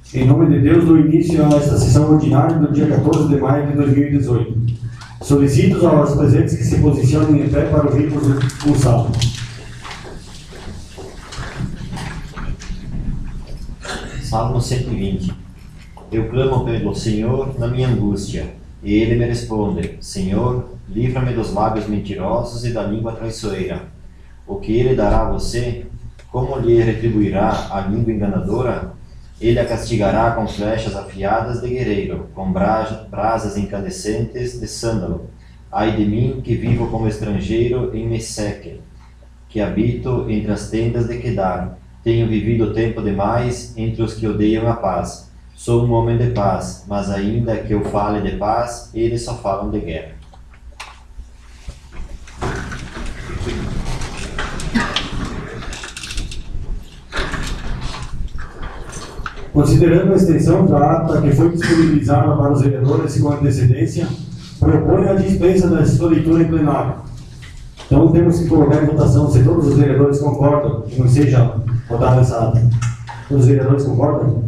Em nome de Deus, dou início a esta sessão ordinária do dia 14 de maio de 2018. Solicito aos presentes que se posicionem em pé para ouvirmos o salmo. Salmo 120. Eu clamo pelo Senhor na minha angústia, e Ele me responde: Senhor, livra-me dos lábios mentirosos e da língua traiçoeira. O que Ele dará a você? Como lhe retribuirá a língua enganadora? Ele a castigará com flechas afiadas de guerreiro, com brasas incandescentes de sândalo. Ai de mim, que vivo como estrangeiro em Meseque, que habito entre as tendas de Quedar. Tenho vivido tempo demais entre os que odeiam a paz. Sou um homem de paz, mas ainda que eu fale de paz, eles só falam de guerra. Considerando a extensão da ata que foi disponibilizada para os vereadores com antecedência, proponho a dispensa da sua leitura em plenário. Então temos que colocar em votação se todos os vereadores concordam que não seja votada essa ata. Todos os vereadores concordam?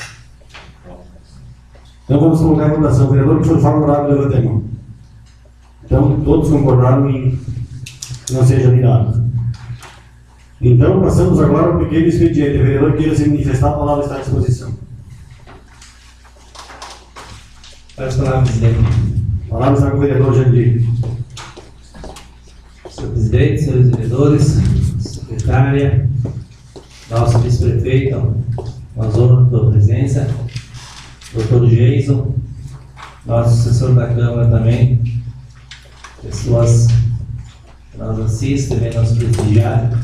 Então vamos colocar em votação. O vereador que for favorável, levante a mão. Então todos concordaram em que não seja virado. Então passamos agora ao pequeno expediente. O vereador queira se manifestar, a palavra está à disposição. Faz a palavra, presidente. A palavra está com o vereador Jandir. Senhor presidente, senhores vereadores, secretária, nosso vice-prefeito, nós honra a tua presença, doutor Jason, nosso assessor da Câmara também, pessoas que nos assistem, vêm nos prestigiar.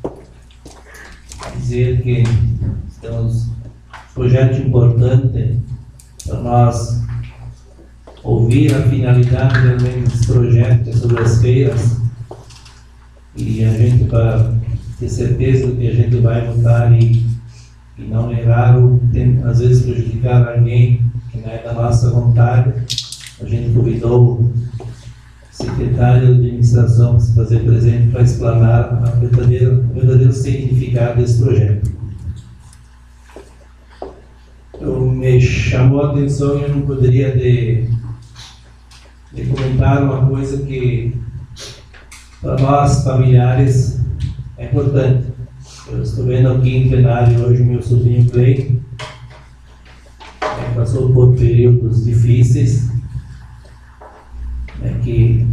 Dizer que temos um projeto importante para nós ouvir a finalidade realmente desse projeto, que é sobre as feiras, e a gente, para ter certeza do que a gente vai votar e não errar ou às vezes prejudicar alguém que não é da nossa vontade, a gente convidou o secretário de administração para se fazer presente para explanar o verdadeiro significado desse projeto. Me chamou a atenção e eu não poderia de comentar uma coisa que para nós familiares é importante. Eu estou vendo aqui em plenário hoje o meu sobrinho Clay, que passou por períodos difíceis, que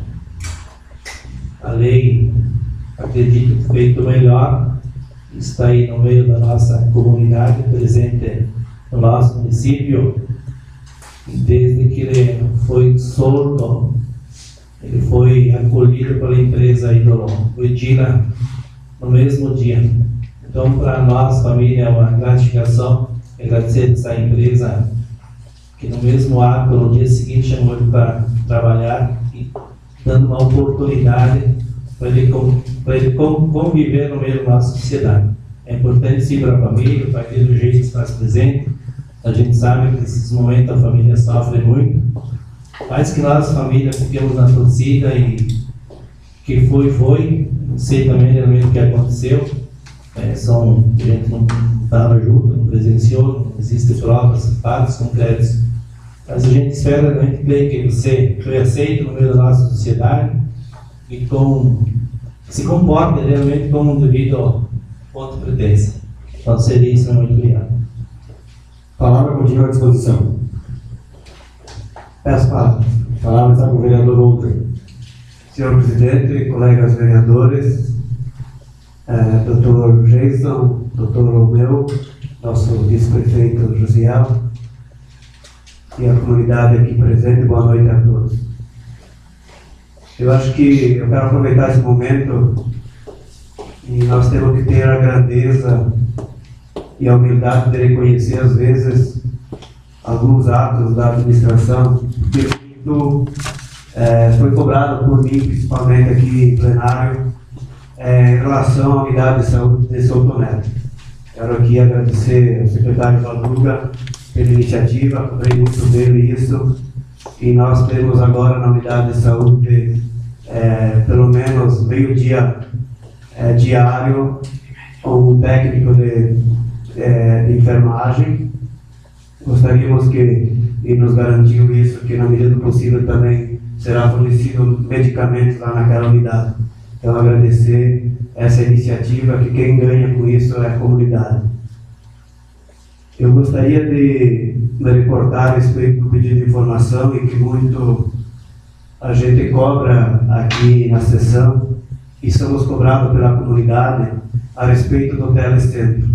a lei, acredito, feito melhor, está aí no meio da nossa comunidade, presente no nosso município. Desde que ele foi solto, ele foi acolhido pela empresa Edila no mesmo dia. Então, para nós, família, é uma gratificação agradecer essa empresa que no mesmo ato, no dia seguinte, chamou ele para trabalhar e dando uma oportunidade para ele conviver no meio da nossa sociedade. É importante sim para a família, para aquele jeito que se faz presente. A gente sabe que nesses momentos a família sofre muito, mas que nós, família, ficamos na torcida e que foi. Não sei também realmente o que aconteceu. A gente não estava junto, não presenciou, não existem provas, fatos concretos. Mas a gente espera realmente que você foi aceito no meio da nossa sociedade e se comporte realmente como um devido ponto de pertença. Então seria isso, muito obrigado. A palavra continua à disposição. Peço a palavra. A palavra está com o vereador Outra. Senhor presidente, colegas vereadores, doutor Jason, doutor Romeu, nosso vice-prefeito Josiel e a comunidade aqui presente, boa noite a todos. Eu acho que eu quero aproveitar esse momento e nós temos que ter a grandeza e a humildade de reconhecer, às vezes, alguns atos da administração, porque isso foi cobrado por mim, principalmente aqui em plenário, em relação à unidade de saúde de Souto Neto. Quero aqui agradecer ao secretário Valduga pela iniciativa, cobrei muito dele isso, e nós temos agora na unidade de saúde pelo menos meio-dia diário um técnico de enfermagem gostaríamos que, e nos garantiu isso, que na medida do possível também será fornecido medicamentos lá naquela unidade. Então, agradecer essa iniciativa, que quem ganha com isso é a comunidade. Eu gostaria de me reportar a respeito do pedido de informação e que muito a gente cobra aqui na sessão e somos cobrados pela comunidade a respeito do telecentro.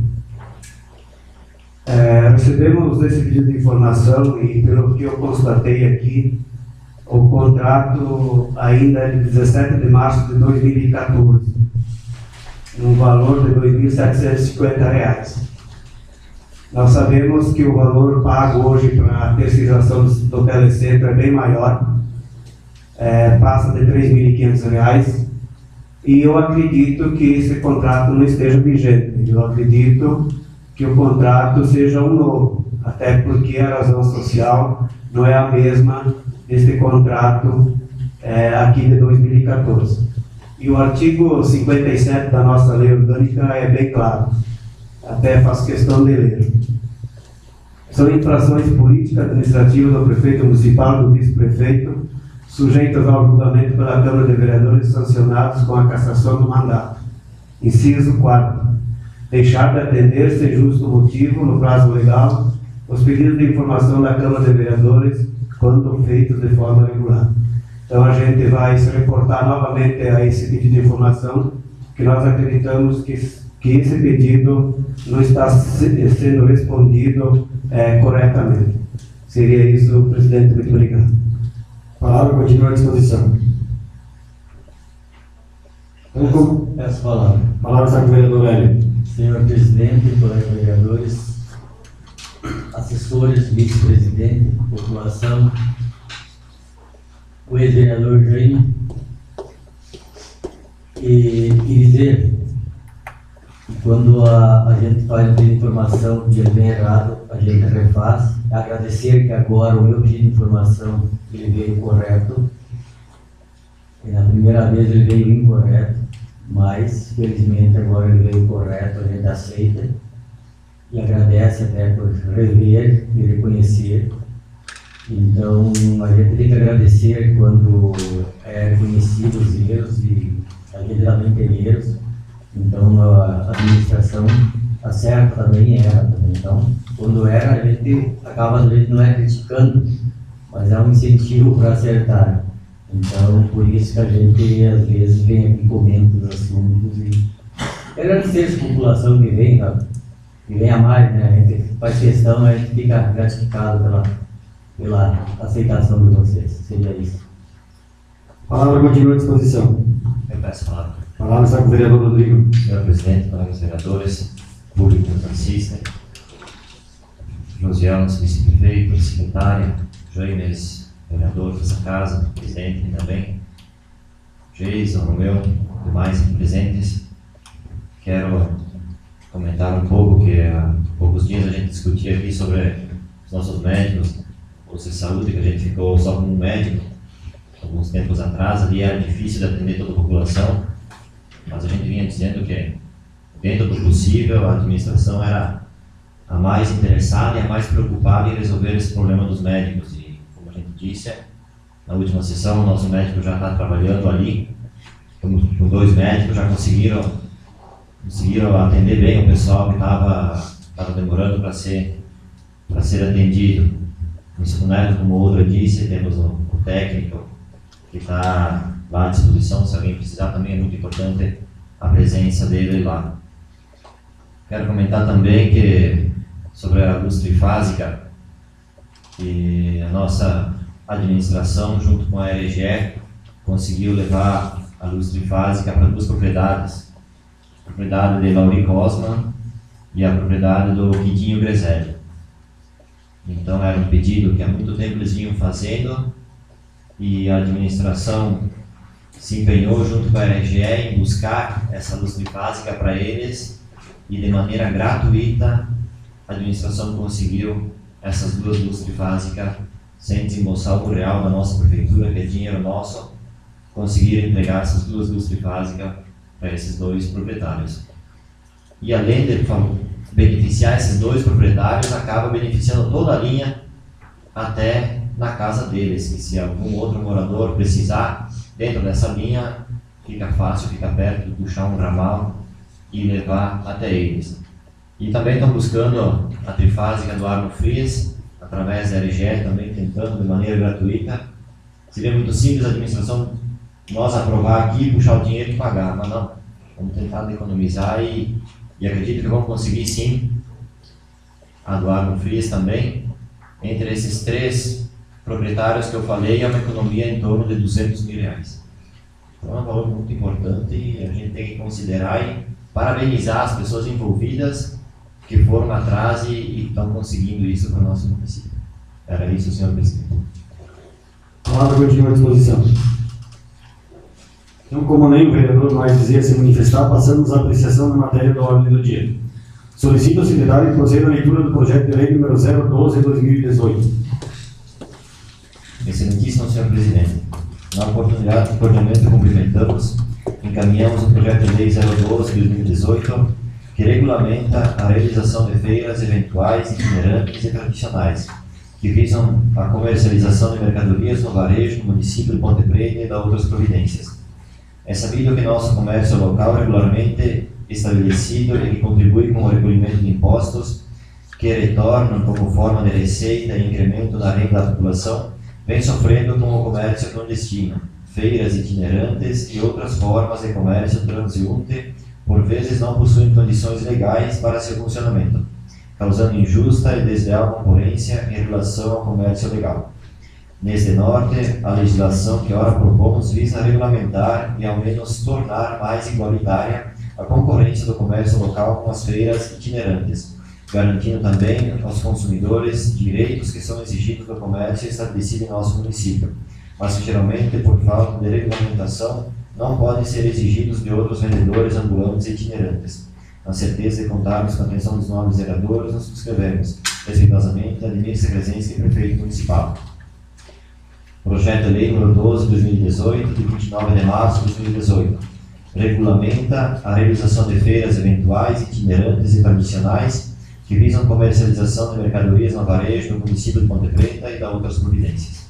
Recebemos esse pedido de informação e, pelo que eu constatei aqui, o contrato ainda é de 17 de março de 2014, no valor de R$ 2.750. Nós sabemos que o valor pago hoje para a terceirização do telecentro é bem maior, passa de R$ 3.500, e eu acredito que esse contrato não esteja vigente. Eu acredito que o contrato seja um novo, até porque a razão social não é a mesma deste contrato aqui de 2014. E o artigo 57 da nossa lei orgânica é bem claro, até faço questão de ler. São infrações políticas administrativas do prefeito municipal e do vice-prefeito, sujeitas ao julgamento pela Câmara de Vereadores sancionados com a cassação do mandato. Inciso 4. Deixar de atender, sem justo motivo, no prazo legal, os pedidos de informação da Câmara de Vereadores quando feitos de forma regular. Então a gente vai se reportar novamente a esse pedido de informação, que nós acreditamos que esse pedido não está sendo respondido corretamente. Seria isso, presidente. Muito obrigado. A palavra continua à disposição. Peço palavra. Palavra está com o vereador Hélio. Senhor presidente, colegas vereadores, assessores, vice-presidente, população, o ex-vereador Jaime, e dizer que quando a gente faz uma informação que ele vem errado, a gente refaz. Agradecer que agora o meu pedido de informação ele veio correto, e na primeira vez ele veio incorreto, mas felizmente agora ele veio correto, a gente aceita e agradece até por rever e reconhecer. Então a gente tem que agradecer quando é reconhecido os erros, e a gente também tem erros. Então a administração acerta também, erra também. Então quando erra, a gente acaba às vezes não é criticando, mas é um incentivo para acertar. Então, por isso que a gente, às vezes, vem aqui comenta os assuntos e agradecer essa população que vem, tá? Que vem a mais, né? A gente faz questão, a gente fica gratificado pela aceitação de vocês. Seria isso. A palavra continua à disposição. Eu peço a palavra. A palavra está com o vereador Rodrigo. Senhor presidente, colegas vereadores, público que nos assiste, Josiel, nosso vice-prefeito, secretária, James, vereador dessa casa, presidente também, Jason, Romeu, demais presentes. Quero comentar um pouco que há poucos dias a gente discutia aqui sobre os nossos médicos, o de saúde, que a gente ficou só com um médico alguns tempos atrás. Ali era difícil de atender toda a população, mas a gente vinha dizendo que dentro do possível a administração era a mais interessada e a mais preocupada em resolver esse problema dos médicos. E como a gente disse, na última sessão o nosso médico já está trabalhando ali, com 2 médicos, já conseguiram atender bem o pessoal que estava demorando para ser atendido. Isso, né, como o outro disse, temos o técnico que está lá à disposição, se alguém precisar também é muito importante a presença dele lá. Quero comentar também que sobre a luz trifásica, que a nossa administração, junto com a RGE, conseguiu levar a luz trifásica para 2 propriedades. A propriedade de Laurico Osman e a propriedade do Quintinho Greselli. Então era um pedido que há muito tempo eles vinham fazendo, e a administração se empenhou junto com a RGE em buscar essa luz trifásica para eles, e de maneira gratuita a administração conseguiu essas 2 luzes trifásicas sem desembolsar o real da nossa prefeitura, que é dinheiro nosso, conseguiram entregar essas 2 luzes trifásicas para esses 2 proprietários. E além de beneficiar esses dois proprietários, acaba beneficiando toda a linha até na casa deles, que se algum outro morador precisar dentro dessa linha, fica fácil, fica perto de puxar um ramal e levar até eles. E também estão buscando a trifásica do Arno Frias, através da RGE, também tentando de maneira gratuita. Seria muito simples a administração nós aprovar aqui, puxar o dinheiro e pagar, mas não. Vamos tentar economizar e acredito que vamos conseguir sim a do Arno Frias também. Entre esses 3 proprietários que eu falei, é uma economia em torno de R$200 mil. Então é um valor muito importante e a gente tem que considerar e parabenizar as pessoas envolvidas que foram atrás e estão conseguindo isso para o nosso município. Era isso, senhor presidente. A palavra continua à disposição. Então, como nem o vereador mais deseja se manifestar, passamos à apreciação da matéria da ordem do dia. Solicito ao secretário que proceda a leitura do projeto de lei número 012/2018. Excelentíssimo senhor presidente, na oportunidade de coordenamento cumprimentamos, encaminhamos o projeto de lei 012/2018, que regulamenta a realização de feiras eventuais, itinerantes e tradicionais, que visam a comercialização de mercadorias no varejo no município de Ponte Preta e da outras providências. É sabido que nosso comércio local regularmente estabelecido e que contribui com o recolhimento de impostos que retornam como forma de receita e incremento da renda da população, vem sofrendo com o comércio clandestino, feiras itinerantes e outras formas de comércio transeunte, por vezes não possuem condições legais para seu funcionamento, causando injusta e desleal concorrência em relação ao comércio legal. Neste norte, a legislação que ora propomos visa regulamentar e ao menos tornar mais igualitária a concorrência do comércio local com as feiras itinerantes, garantindo também aos consumidores direitos que são exigidos do comércio estabelecido em nosso município, mas que geralmente, por falta de regulamentação, não podem ser exigidos de outros vendedores ambulantes e itinerantes. Na certeza de contarmos com a atenção dos nobres vereadores, nos subscrevemos, respeitosamente, Ademir Sekrasinski, prefeito municipal. Projeto de Lei nº 12/2018, de 29 de março de 2018. Regulamenta a realização de feiras eventuais, itinerantes e tradicionais que visam comercialização de mercadorias no varejo no município de Ponte Preta e da outras providências.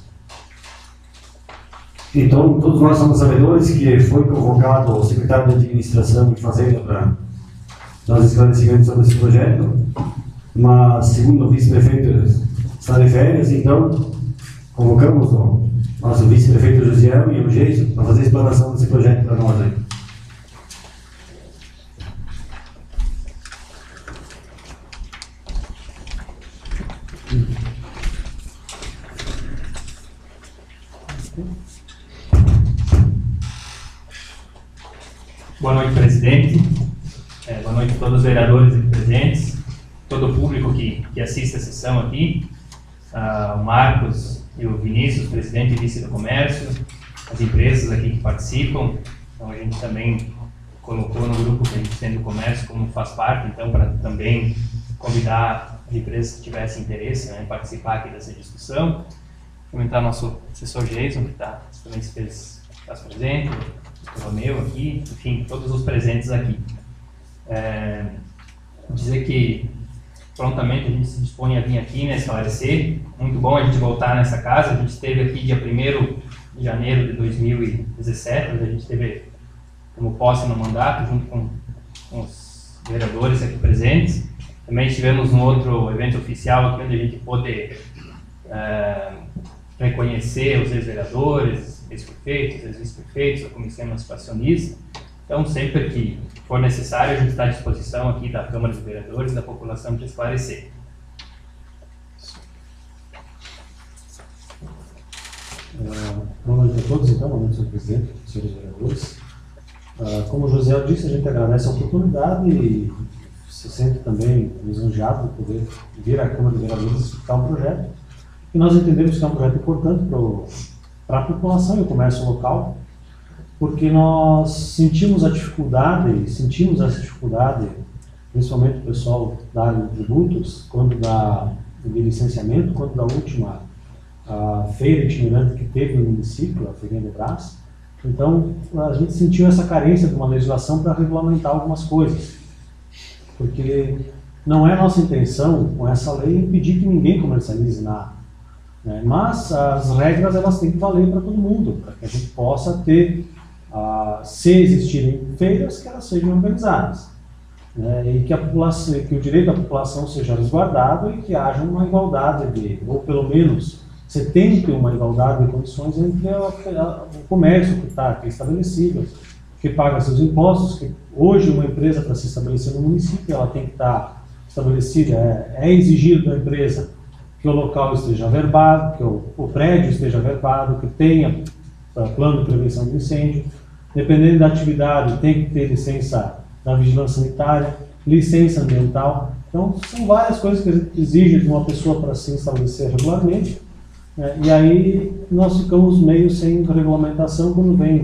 Então, todos nós somos sabedores que foi convocado o secretário de Administração e Fazenda para nós esclarecimentos sobre esse projeto, mas, segundo o vice-prefeito, está de férias, então convocamos o nosso vice-prefeito Josiel e o Geiso para fazer a explanação desse projeto para nós aí. Boa noite, presidente. Boa noite a todos os vereadores aqui presentes, todo o público que assiste a sessão aqui, o Marcos e o Vinícius, presidente e vice do comércio, as empresas aqui que participam. Então a gente também colocou no grupo que a gente tem do comércio como faz parte, então para também convidar as empresas que tivessem interesse, né, em participar aqui dessa discussão. Comentar nosso assessor Jason, que também se fez presente, o Romeu aqui, enfim, todos os presentes aqui. Dizer que prontamente a gente se dispõe a vir aqui, né, esclarecer. Muito bom a gente voltar nessa casa. A gente esteve aqui dia 1º de janeiro de 2017, onde a gente teve como posse no mandato, junto com os vereadores aqui presentes. Também estivemos num outro evento oficial aqui, onde a gente pôde reconhecer os ex-vereadores, ex-prefeitos, ex-vice-prefeitos, a comissão emancipacionista. Então, sempre que for necessário, a gente está à disposição aqui da Câmara de Vereadores e da população de esclarecer. Boa noite a todos, então, boa noite, senhor presidente, senhores vereadores. Como o José disse, a gente agradece a oportunidade e se sente também lisonjeado de poder vir à Câmara de Vereadores explicar um projeto. E nós entendemos que é um projeto importante para a população e o comércio local, porque nós sentimos essa dificuldade, principalmente o pessoal da área de tributos, quando de licenciamento, quando da última a feira itinerante que teve no município, a Feirinha de Brás. Então, a gente sentiu essa carência de uma legislação para regulamentar algumas coisas, porque Não é nossa intenção, com essa lei, impedir que ninguém comercialize nada, né? Mas as regras elas têm que valer para todo mundo, para que a gente possa ter, se existirem feiras, que elas sejam organizadas, né? E que que o direito da população seja resguardado e que haja uma igualdade, ou pelo menos você tem que ter uma igualdade de condições entre o comércio que está estabelecido, que paga seus impostos, que hoje uma empresa para se estabelecer no município, ela tem que estar estabelecida, é exigido da empresa que o local esteja averbado, que o prédio esteja averbado, que tenha plano de prevenção de incêndio. Dependendo da atividade, tem que ter licença da vigilância sanitária, licença ambiental. Então, são várias coisas que a gente exige de uma pessoa para se estabelecer regularmente, né? E aí nós ficamos meio sem regulamentação quando vem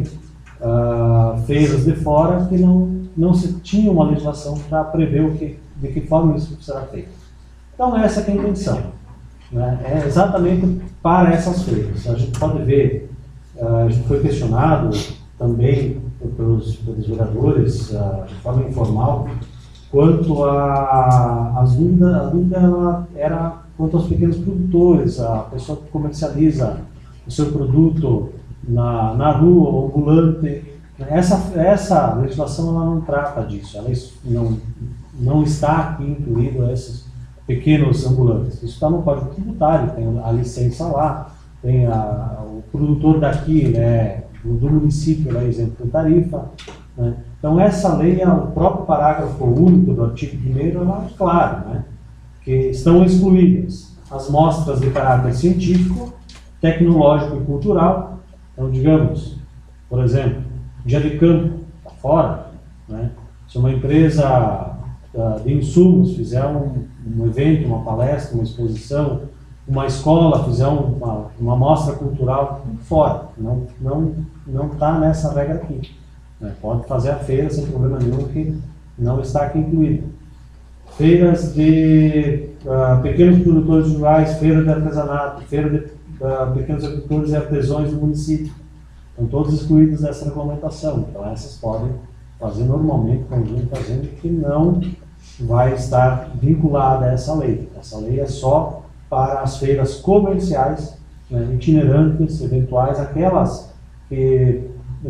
feiras de fora que não se tinha uma legislação para prever de que forma isso será feito. Então, essa que é a intenção, né? É exatamente para essas feiras. A gente pode ver, a gente foi questionado também pelos vereadores, de forma informal, quanto a dúvida ela era quanto aos pequenos produtores, a pessoa que comercializa o seu produto na rua, o ambulante. Essa legislação ela não trata disso, ela não está aqui incluído esses pequenos ambulantes. Isso está no Código Tributário, tem a licença lá, tem o produtor daqui, né, do município, lá, isento de tarifa, né? Então essa lei, o próprio parágrafo único do artigo 1º, ela é claro, né, que estão excluídas as mostras de caráter científico, tecnológico e cultural. Então, digamos, por exemplo, dia de campo, está fora, né? Se uma empresa de insumos fizer um evento, uma palestra, uma exposição, uma escola fizer uma mostra cultural, fora, não está nessa regra aqui, né? Pode fazer a feira sem problema nenhum, que não está aqui incluído. Feiras de pequenos produtores rurais, feira de artesanato, feira de pequenos agricultores e artesãos do município, estão todos excluídos dessa regulamentação. Então essas podem fazer normalmente, como vem fazendo, que não vai estar vinculada a essa lei. Essa lei é só para as feiras comerciais, né, itinerantes, eventuais, aquelas que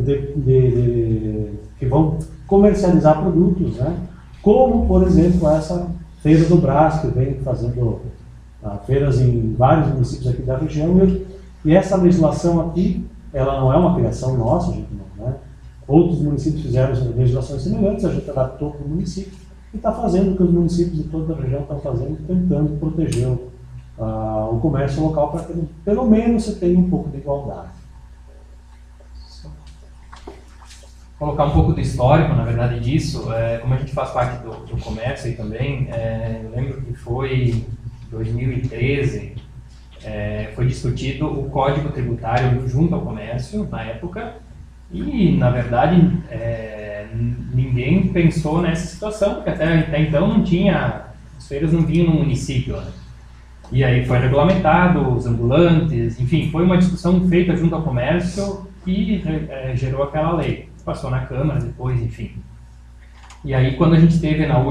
vão comercializar produtos, né, como, por exemplo, essa feira do Brás, que vem fazendo feiras em vários municípios aqui da região, e essa legislação aqui, ela não é uma criação nossa, a gente não, né? Outros municípios fizeram legislações semelhantes, a gente adaptou para o município e está fazendo o que os municípios de toda a região estão fazendo, tentando proteger o comércio local para que pelo menos você tenha um pouco de igualdade. Colocar um pouco do histórico, na verdade, disso, como a gente faz parte do comércio aí também, eu lembro que foi em 2013, foi discutido o Código Tributário junto ao comércio, na época, e, na verdade, ninguém pensou nessa situação, porque até então não tinha, as feiras não vinham no município, né? E aí foi regulamentado, os ambulantes, enfim, foi uma discussão feita junto ao comércio e gerou aquela lei. Passou na Câmara depois, enfim. E aí, quando a gente teve na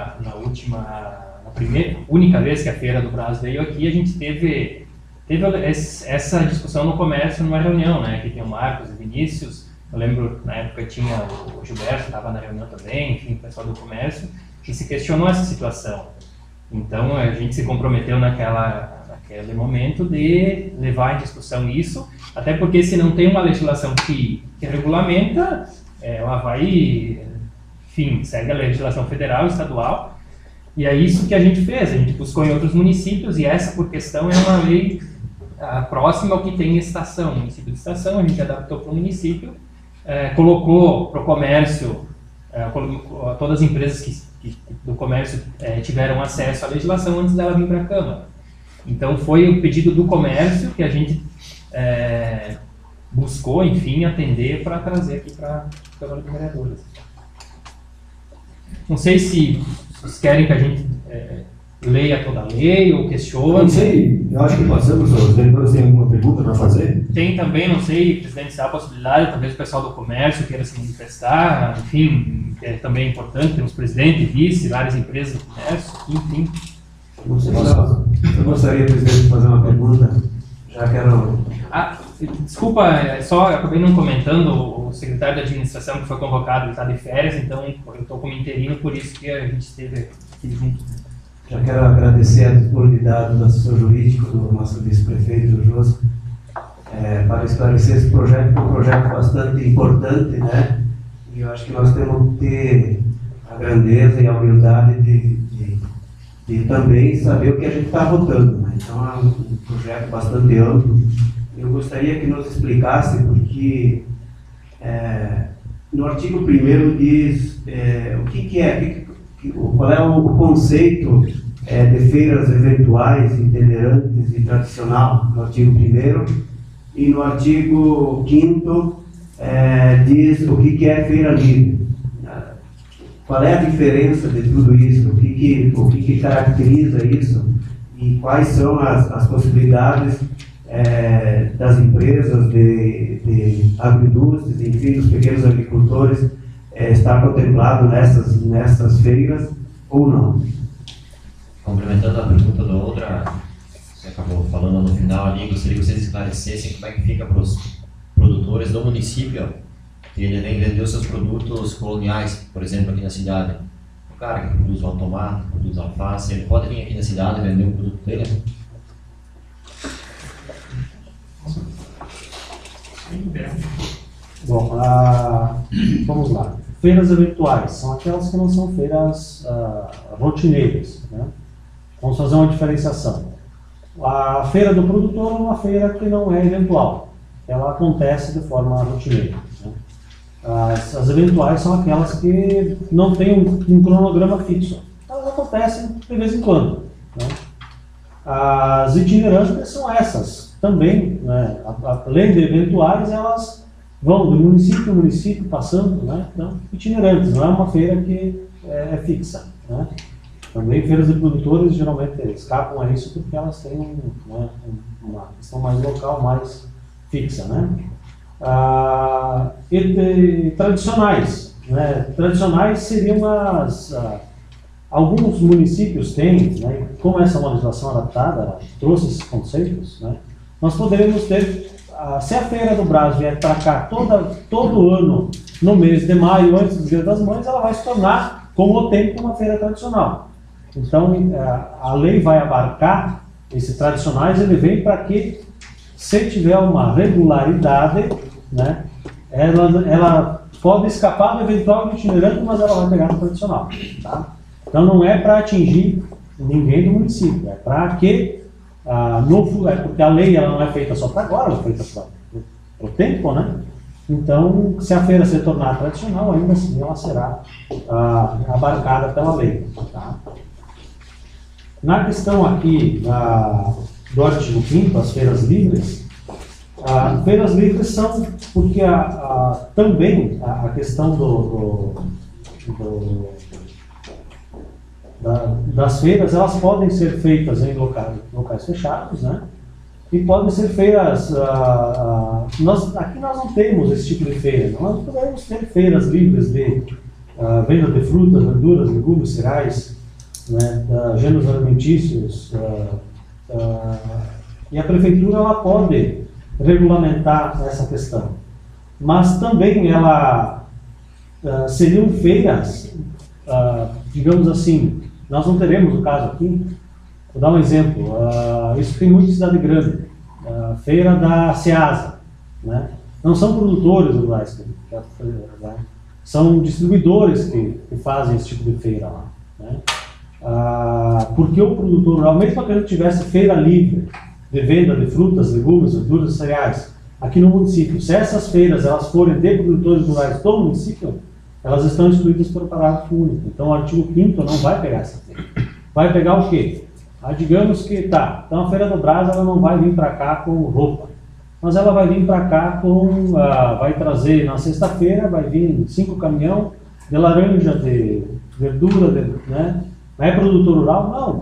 única vez que a Feira do Brás veio aqui, a gente teve essa discussão no comércio numa reunião, né? Que tem o Marcos e o Vinícius. Eu lembro, na época tinha o Gilberto, estava na reunião também, enfim, o pessoal do comércio, que se questionou essa situação. Então, a gente se comprometeu naquele momento de levar em discussão isso, até porque se não tem uma legislação que regulamenta, ela vai, enfim, segue a legislação federal, estadual, e é isso que a gente fez, a gente buscou em outros municípios, e essa, por questão, é uma lei próxima ao que tem estação, município de estação, a gente adaptou para o município, colocou para o comércio, todas as empresas do comércio tiveram acesso à legislação antes dela vir para a Câmara. Então foi o pedido do comércio que a gente buscou, enfim, atender para trazer aqui para a Câmara de Vereadores. Não sei se vocês querem que a gente leia toda a lei ou questione. Não sei, eu acho que passamos, os vereadores têm alguma pergunta para fazer? Tem também, não sei, presidente, se há a possibilidade, talvez o pessoal do comércio queira se manifestar, enfim, que é também importante, temos presidente, vice, várias empresas do comércio, enfim. Não sei. Eu gostaria, presidente, de fazer uma pergunta. Já quero. Desculpa, só acabei não comentando, o secretário de administração que foi convocado, ele está de férias, então eu estou como interino, por isso que a gente esteve aqui junto. Já quero agradecer a disponibilidade do assessor jurídico, do nosso vice-prefeito, José, para esclarecer esse projeto, que é um projeto bastante importante, né? E eu acho que nós temos que ter a grandeza e a humildade de também saber o que a gente está votando, né? Então é um projeto bastante amplo. Eu gostaria que nos explicasse, porque no artigo 1º diz qual é o conceito de feiras eventuais, itinerantes e tradicional, no artigo 1º, e no artigo 5º diz o que é feira livre. Qual é a diferença de tudo isso? O que caracteriza isso? E quais são as possibilidades das empresas, de agroindústrias, enfim, dos pequenos agricultores estar contemplado nessas feiras ou não? Complementando a pergunta da outra, você acabou falando no final ali, gostaria que vocês esclarecessem como é que fica para os produtores do município que ele vem vender os seus produtos coloniais, por exemplo, aqui na cidade. O cara que produz um tomate, produz alface, ele pode vir aqui na cidade e vender o produto dele? Bom, vamos lá. Feiras eventuais são aquelas que não são feiras rotineiras, né? Vamos fazer uma diferenciação. A feira do produtor é uma feira que não é eventual, ela acontece de forma rotineira, né? As eventuais são aquelas que não têm um cronograma fixo, elas acontecem de vez em quando, né? As itinerantes são essas também, né? Além de eventuais, elas vão do município em município passando, né? Então, itinerantes, não é uma feira que é fixa, né? Também feiras de produtores geralmente escapam a isso porque elas têm uma questão mais local, mais fixa, né? E tradicionais, né? Tradicionais seriam alguns municípios têm, né? Como essa é uma legislação adaptada, trouxe esses conceitos, né? Nós poderíamos ter, se a Feira do Brás vier para cá todo ano, no mês de maio, antes do Dia das Mães, ela vai se tornar, com o tempo, uma feira tradicional. Então, a lei vai abarcar esses tradicionais, ele vem para que, se tiver uma regularidade, né, ela pode escapar do eventual itinerante, mas ela vai pegar no tradicional. Tá? Então, não é para atingir ninguém do município, é para que, porque a lei ela não é feita só para agora, ela é feita para o tempo, né? Então, se a feira se tornar tradicional, ainda assim ela será abarcada pela lei. Tá? Na questão aqui do artigo 5º, as feiras livres, feiras livres são porque também a questão das feiras, elas podem ser feitas em locais fechados, né? E podem ser feiras, aqui nós não temos esse tipo de feira, nós podemos ter feiras livres de venda de frutas, verduras, legumes, cereais, né, gêneros alimentícios, e a prefeitura ela pode regulamentar essa questão, mas também ela seriam feiras, digamos assim, nós não teremos o caso aqui, vou dar um exemplo, isso tem muito em cidade grande, feira da Ceasa, né? Não são produtores rurais, são distribuidores que fazem esse tipo de feira lá, né? Porque o produtor rural, mesmo que ele tivesse feira livre de venda de frutas, legumes, verduras e cereais aqui no município, se essas feiras elas forem de produtores rurais do município, elas estão excluídas pelo parágrafo único. Então o artigo 5º não vai pegar essa feira. Vai pegar o quê? Digamos que então a Feira do Brás ela não vai vir para cá com roupa, mas ela vai vir para cá vai trazer na sexta-feira, vai vir 5 caminhões de laranja, de verdura, né? Não é produtor rural? Não.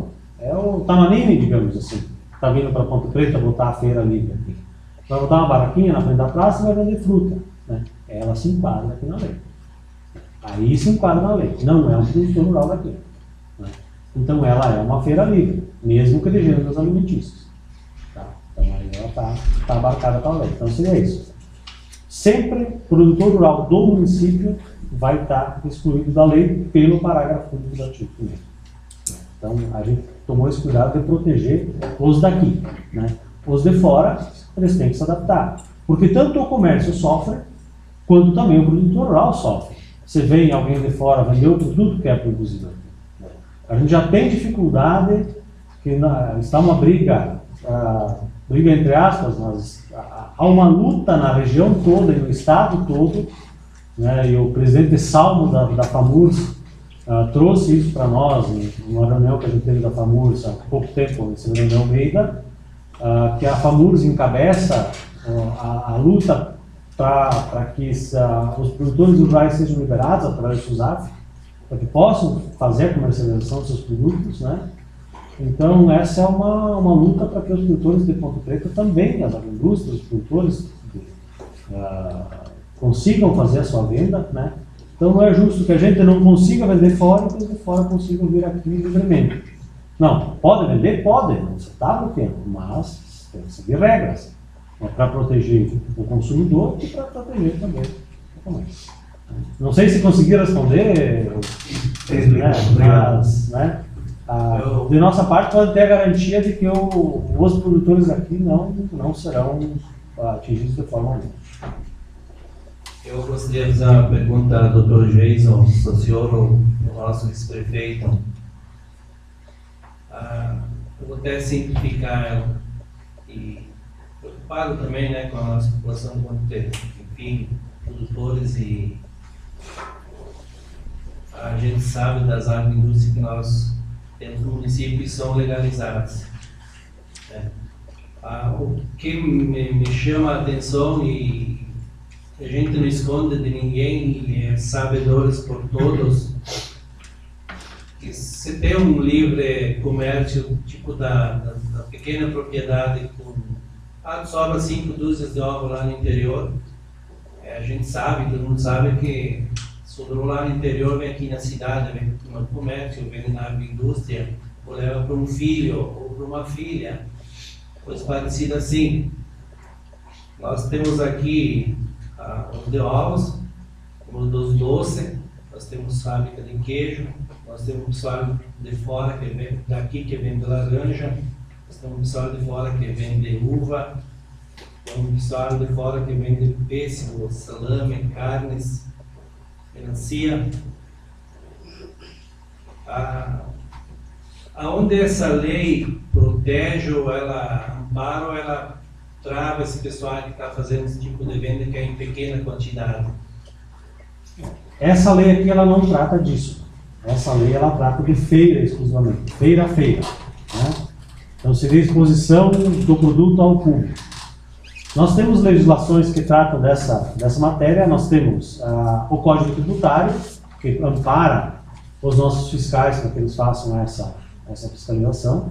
É o Tamanini, digamos assim. Está vindo para Ponte Preta botar a feira livre aqui. Vai botar uma barraquinha na frente da praça e vai vender fruta. Né? Ela se enquadra aqui na lei. Aí se enquadra na lei. Não é um produtor rural daqui. Né? Então ela é uma feira livre, mesmo que de gêneros alimentícios. Tá? Então aí ela está abarcada pela lei. Então seria isso. Sempre produtor rural do município vai estar excluído da lei pelo parágrafo único do artigo 1º. Então a gente tomou esse cuidado de proteger os daqui. Né? Os de fora, eles têm que se adaptar. Porque tanto o comércio sofre, quanto também o produtor rural sofre. Você vem alguém de fora vender o produto que é produzido aqui. A gente já tem dificuldade, que está uma briga entre aspas, mas há uma luta na região toda e no estado todo, né, e o presidente Salmo da FAMURS trouxe isso para nós em uma reunião que a gente teve da FAMURS há pouco tempo, em Severino Almeida, que a FAMURS encabeça a luta para que os produtores rurais sejam liberados através do SUSAF, para que possam fazer a comercialização dos seus produtos, né? Então essa é uma luta para que os produtores de Ponte Preta também, as indústrias, os produtores consigam fazer a sua venda, né? Então não é justo que a gente não consiga vender fora e que os de fora consigam vir aqui livremente. Não, pode vender? Pode, você está bloqueando, mas tem que seguir regras, né, para proteger o consumidor e para proteger também o comércio. Não sei se consegui responder, né, mas, né, de nossa parte pode ter a garantia de que os produtores aqui não serão atingidos de forma alguma. Eu gostaria de fazer uma pergunta ao Dr. Jason, sociólogo, nosso vice-prefeito. Eu vou até simplificar ela e preocupado também, né, com a nossa população, quanto ter, enfim, produtores, e a gente sabe das agroindústrias que nós temos no município e são legalizadas. Né? O que me chama a atenção, e a gente não esconde de ninguém e é sabedores por todos, que se tem um livre comércio, tipo da pequena propriedade, com sobra 5 dúzias de ovos lá no interior, a gente sabe, todo mundo sabe que sobrou lá no interior, vem aqui na cidade, vem no comércio, vem na agroindústria, ou leva para um filho ou para uma filha, coisa parecida assim. Nós temos aqui os de ovos, os dos doces, nós temos fábrica de queijo, nós temos pessoal de fora que vem daqui, que vende laranja, nós temos pessoal de fora que vende uva, temos pessoal de fora que vende pêssego, salame, carnes, melancia. Aonde essa lei protege, ou ela ampara, ou ela trava esse pessoal que está fazendo esse tipo de venda que é em pequena quantidade? Essa lei aqui ela não trata disso. Essa lei ela trata de feira exclusivamente, feira a feira. Né? Então seria exposição do produto ao público. Nós temos legislações que tratam dessa matéria. Nós temos o Código Tributário, que ampara os nossos fiscais para que eles façam essa fiscalização.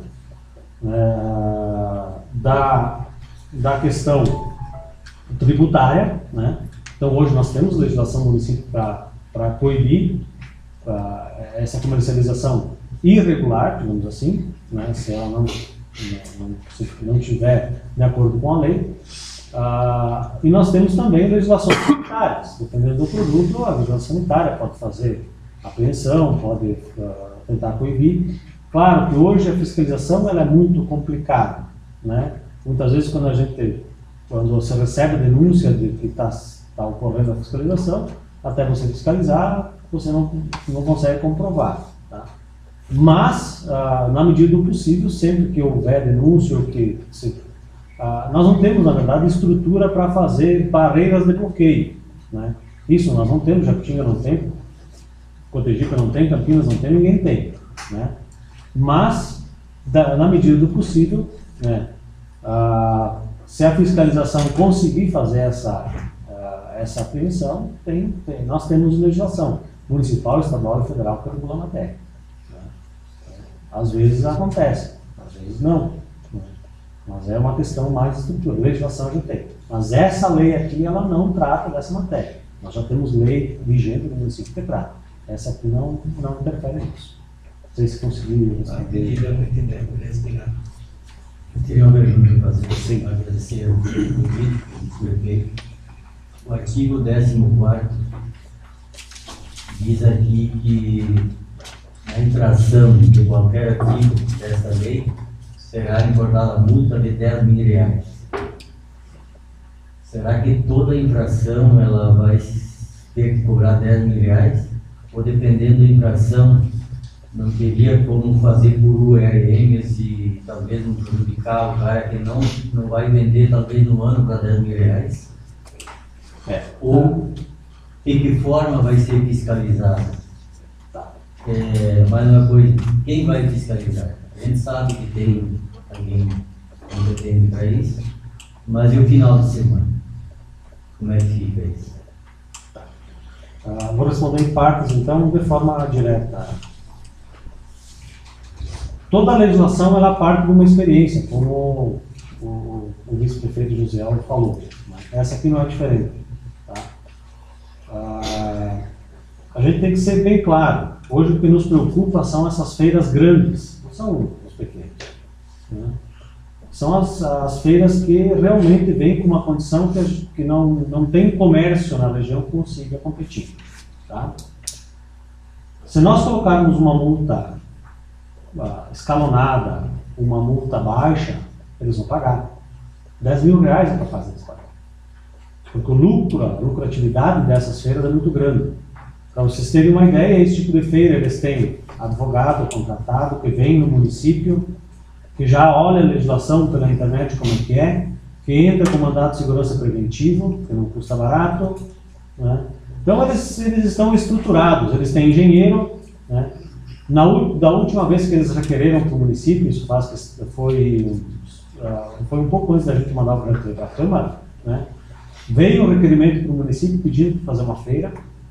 Da questão tributária, né? Então hoje nós temos legislação do município para coibir essa comercialização irregular, digamos assim, né? Se ela não estiver de acordo com a lei. E nós temos também legislações sanitárias, dependendo do produto, a vigilância sanitária pode fazer apreensão, pode tentar coibir. Claro que hoje a fiscalização ela é muito complicada, né? Muitas vezes quando você recebe a denúncia de que está ocorrendo a fiscalização, até você fiscalizar, você não consegue comprovar. Tá? Mas, na medida do possível, sempre que houver denúncia, nós não temos, na verdade, estrutura para fazer barreiras de bloqueio. Né? Isso nós não temos, Jacutinga não tem, Cotegipe não tem, Campinas não tem, ninguém tem. Né? Mas, na medida do possível, né, se a fiscalização conseguir fazer essa apreensão, nós temos legislação municipal, estadual e federal que regula a matéria. Às vezes acontece, às vezes não. Mas é uma questão mais de estrutura. Legislação a gente tem. Mas essa lei aqui, ela não trata dessa matéria. Nós já temos lei vigente no município que trata. Essa aqui não interfere nisso. Não sei se conseguiram responder. Eu teria uma pergunta para fazer. Sim. Agradecer o convite que foi feito. O artigo 14º diz aqui que a infração de qualquer artigo desta lei será importada multa de R$10.000. Será que toda infração ela vai ter que cobrar R$10.000? Ou dependendo da infração, não teria como fazer por URMs e talvez não prejudicar o cara que não vai vender talvez no ano para R$10.000? Ou de que forma vai ser fiscalizado? Mais uma coisa, quem vai fiscalizar? A gente sabe que tem alguém competente para isso, mas e o final de semana? Como é que fica isso? Vou responder em partes, então, de forma direta. Toda a legislação ela parte de uma experiência, como o vice-prefeito José Aldo falou. Essa aqui não é diferente. Tá? A gente tem que ser bem claro. Hoje o que nos preocupa são essas feiras grandes, não são os pequenos. Né? São as feiras que realmente vêm com uma condição que não tem comércio na região que consiga competir. Tá? Se nós colocarmos uma multa escalonada, uma multa baixa, eles vão pagar. R$10.000 é capaz deles pagar. Porque a lucratividade dessas feiras é muito grande. Para vocês terem uma ideia, esse tipo de feira, eles têm advogado contratado que vem no município, que já olha a legislação pela internet como é, que entra com mandado de segurança preventivo, que não custa barato. Né? Então eles estão estruturados, eles têm engenheiro. Né? Da última vez que eles requereram para o município, isso foi um pouco antes da gente mandar o projeto para a Câmara, né? Veio um requerimento para o município pedindo para fazer uma feira.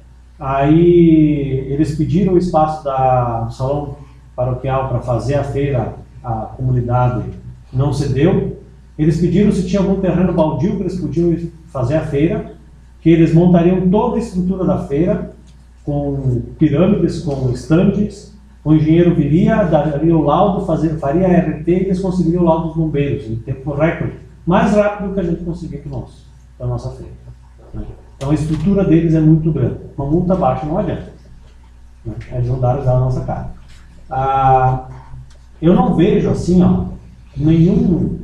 Aí eles pediram o espaço do salão paroquial para fazer a feira, a comunidade não cedeu. Eles pediram se tinha algum terreno baldio que eles podiam fazer a feira, que eles montariam toda a estrutura da feira, com pirâmides, com estandes, o engenheiro viria, daria o laudo, faria a RT e eles conseguiriam o laudo dos bombeiros, em tempo recorde, mais rápido do que a gente conseguiu para a nossa feira. Né? Então a estrutura deles é muito grande. Uma multa baixa não adianta. Né? Eles vão dar a nossa cara. Eu não vejo assim, nenhum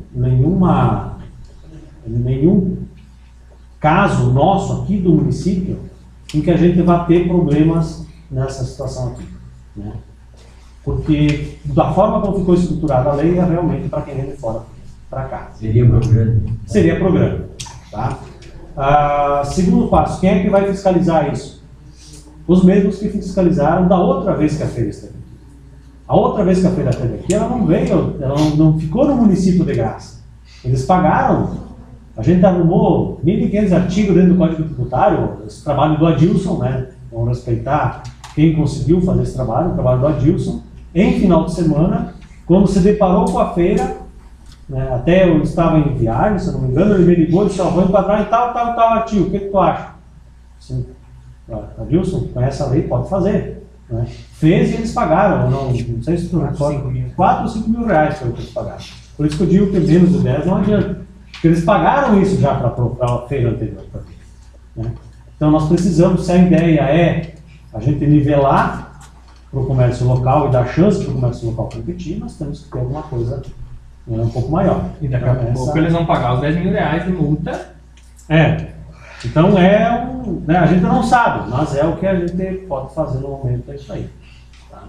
caso nosso aqui do município em que a gente vai ter problemas nessa situação aqui. Né? Porque da forma como ficou estruturada a lei é realmente para quem vem de fora para cá. Seria programa. Seria programa. Tá? Segundo passo, quem é que vai fiscalizar isso? Os mesmos que fiscalizaram da outra vez que a feira esteve aqui. A outra vez que a feira esteve aqui, ela não veio, ela não ficou no município de graça. Eles pagaram. A gente arrumou 1.500 artigos dentro do Código Tributário, esse trabalho do Adilson, né? Vamos respeitar quem conseguiu fazer esse trabalho, o trabalho do Adilson. Em final de semana, quando se deparou com a feira, né, até eu estava em viagem, se eu não me engano, ele me ligou e disse: vou enquadrar em tal artigo, o que tu acha? Assim, Adilson, conhece a lei, pode fazer. Né? Fez e eles pagaram, não sei se tu 4 ou 5 mil reais foi o que eles pagaram. Por isso que eu digo que menos de 10 não adianta. Porque eles pagaram isso já para a feira anterior. Né? Então nós precisamos, se a ideia é a gente nivelar para o comércio local e dar chance para o comércio local competir, nós temos que ter alguma coisa um pouco maior. E daqui a pouco eles vão pagar os R$10.000 de multa. Então né, a gente não sabe, mas é o que a gente pode fazer no momento, é isso aí. Tá?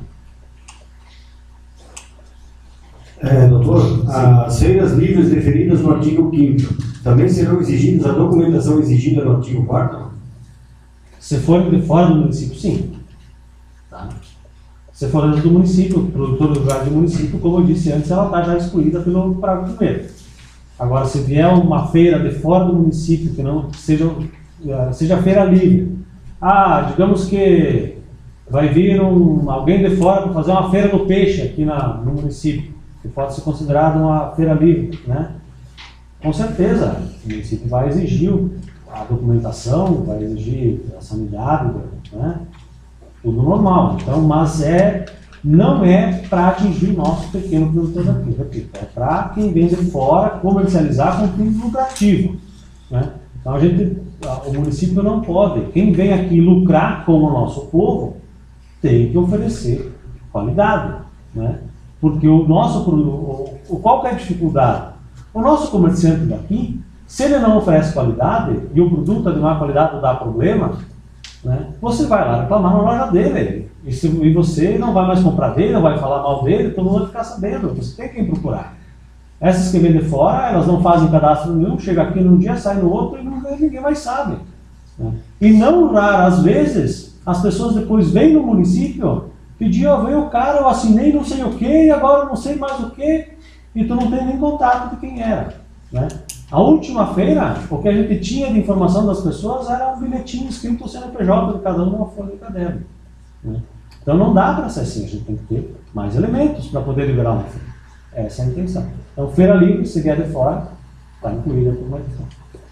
Doutor, as feiras livres referidas no artigo 5º também serão exigidas a documentação exigida no artigo 4º? Se for de fora do município, sim. Tá? Se for dentro do município, produtor do lugar do município, como eu disse antes, ela está já excluída pelo parágrafo 1º. Agora, se vier uma feira de fora do município, que não seja feira livre, digamos que vai vir alguém de fora para fazer uma feira do peixe aqui no município, que pode ser considerada uma feira livre, né? Com certeza, o município vai exigir a documentação, vai exigir a sanidade, né? Tudo normal. Então, mas não é para atingir o nosso pequeno produtor aqui, repito, é para quem vem de fora comercializar com fim lucrativo, né? Então o município não pode, quem vem aqui lucrar com o nosso povo tem que oferecer qualidade, né? Porque o nosso produto, qual que é a dificuldade? O nosso comerciante daqui, se ele não oferece qualidade e o produto é de má qualidade dá problema, né? Você vai lá reclamar na loja dele e você não vai mais comprar dele, não vai falar mal dele, todo mundo vai ficar sabendo, você tem quem procurar. Essas que vêm de fora, elas não fazem cadastro nenhum, chega aqui num dia, sai no outro e ninguém mais sabe, né? E não raras vezes, as pessoas depois vêm no município pedir, veio o cara, eu assinei não sei o que, e agora não sei mais o que, e tu não tem nem contato de quem era, né? A última feira, o que a gente tinha de informação das pessoas era um bilhetinho escrito o CNPJ de cada um numa folha de caderno, né? Então não dá para ser assim, a gente tem que ter mais elementos para poder liberar uma feira. Essa é a intenção. Então, feira livre, se vier de fora, está incluída por uma edição.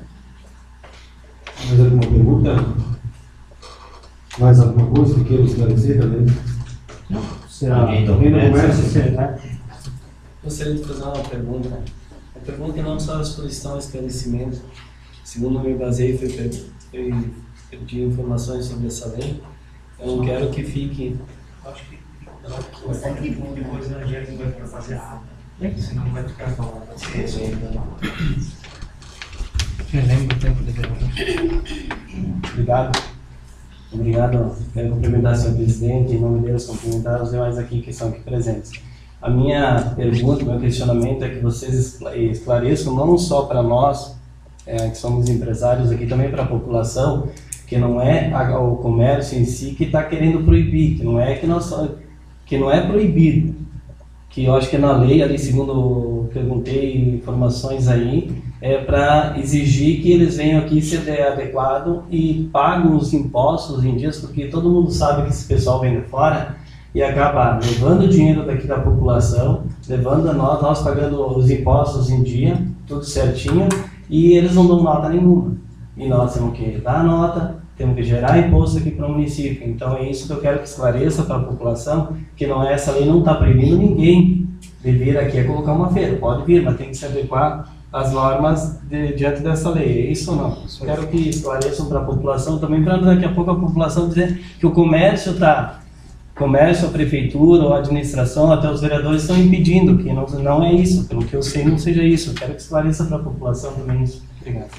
Mais alguma pergunta? Mais alguma coisa que queira esclarecer também? Alguém do comércio, né? Gostaria de fazer uma pergunta. A pergunta não só a exposição ao esclarecimento. Segundo me baseei, foi pedir informações sobre essa lei. Eu não quero que fique... Acho que depois a gente vai fazer a senão vai ficar falando. Eu lembro o tempo de verão. Obrigado. Quero cumprimentar o senhor presidente, em nome deles cumprimentar os demais aqui que estão aqui presentes. A minha pergunta, meu questionamento é que vocês esclareçam não só para nós, que somos empresários aqui, também para a população, que não é o comércio em si que está querendo proibir, que não é proibido, que eu acho que na lei, ali segundo perguntei informações aí, é para exigir que eles venham aqui ser adequado e pagam os impostos em dias, porque todo mundo sabe que esse pessoal vem de fora e acaba levando o dinheiro daqui da população, levando a nós pagando os impostos em dia, tudo certinho, e eles não dão nota nenhuma. E nós temos que dar nota, temos que gerar imposto aqui para o município. Então é isso que eu quero que esclareça para a população, que essa lei não está proibindo ninguém de vir aqui a colocar uma feira. Pode vir, mas tem que se adequar às normas diante dessa lei. É isso ou não? Eu quero que esclareçam para a população também, para daqui a pouco a população dizer que o comércio, a prefeitura ou a administração, até os vereadores estão impedindo, que não é isso. Pelo que eu sei, não seja isso. Eu quero que esclareça para a população também isso. Obrigado.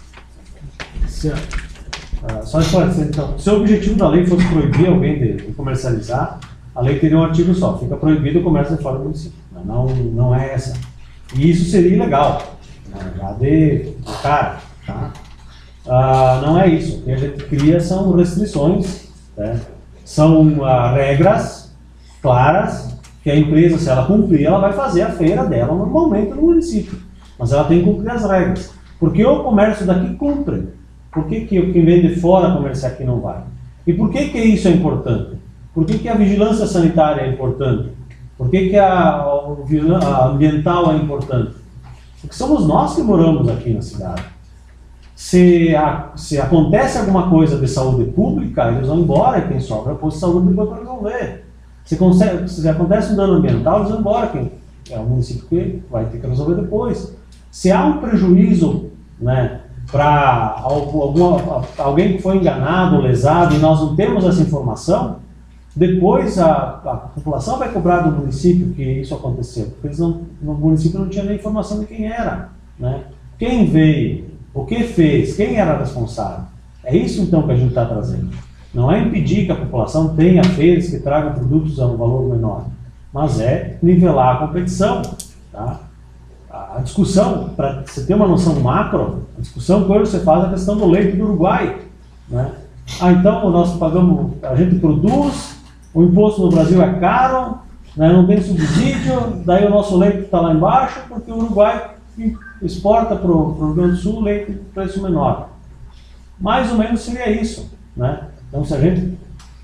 Só esclarecer, então, se o objetivo da lei fosse proibir alguém de comercializar, a lei teria um artigo só, fica proibido o comércio de fora do município. Não é essa. E isso seria ilegal, já de cara, tá? Não é isso. O que a gente cria são restrições, né? São regras claras que a empresa, se ela cumprir, ela vai fazer a feira dela normalmente no município. Mas ela tem que cumprir as regras. Porque o comércio daqui cumpre. Por que quem vem de fora comerciar aqui não vai? E por que isso é importante? Por que a vigilância sanitária é importante? Por que a ambiental é importante? Porque somos nós que moramos aqui na cidade. Se acontece alguma coisa de saúde pública, eles vão embora e quem sobra é o posto de saúde depois para resolver. Se acontece um dano ambiental, eles vão embora, quem é o município que vai ter que resolver depois. Se há um prejuízo, né, para alguém que foi enganado, lesado, e nós não temos essa informação, depois a população vai cobrar do município que isso aconteceu, porque no município não tinha nem informação de quem era, né? Quem veio, o que fez, quem era responsável. É isso então que a gente está trazendo. Não é impedir que a população tenha feiras que tragam produtos a um valor menor, mas é nivelar a competição, tá? A discussão, para você ter uma noção macro, a discussão que hoje você faz é a questão do leite do Uruguai, né? Então nós pagamos, a gente produz, o imposto no Brasil é caro, né, não tem subsídio, daí o nosso leite está lá embaixo, porque o Uruguai exporta para o Rio Grande do Sul leite de preço menor. Mais ou menos seria isso, né? Então se a gente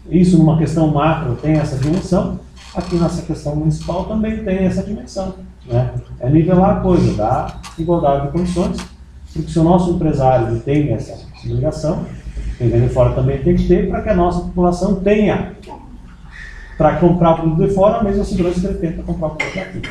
isso numa questão macro tem essa dimensão, aqui nessa questão municipal também tem essa dimensão, né? É nivelar a coisa, dar igualdade de condições, porque se o nosso empresário ele tem essa obrigação, quem vem de fora também tem que ter, para que a nossa população tenha, para comprar o produto de fora, a mesma segurança que ele tem para comprar o produto daqui.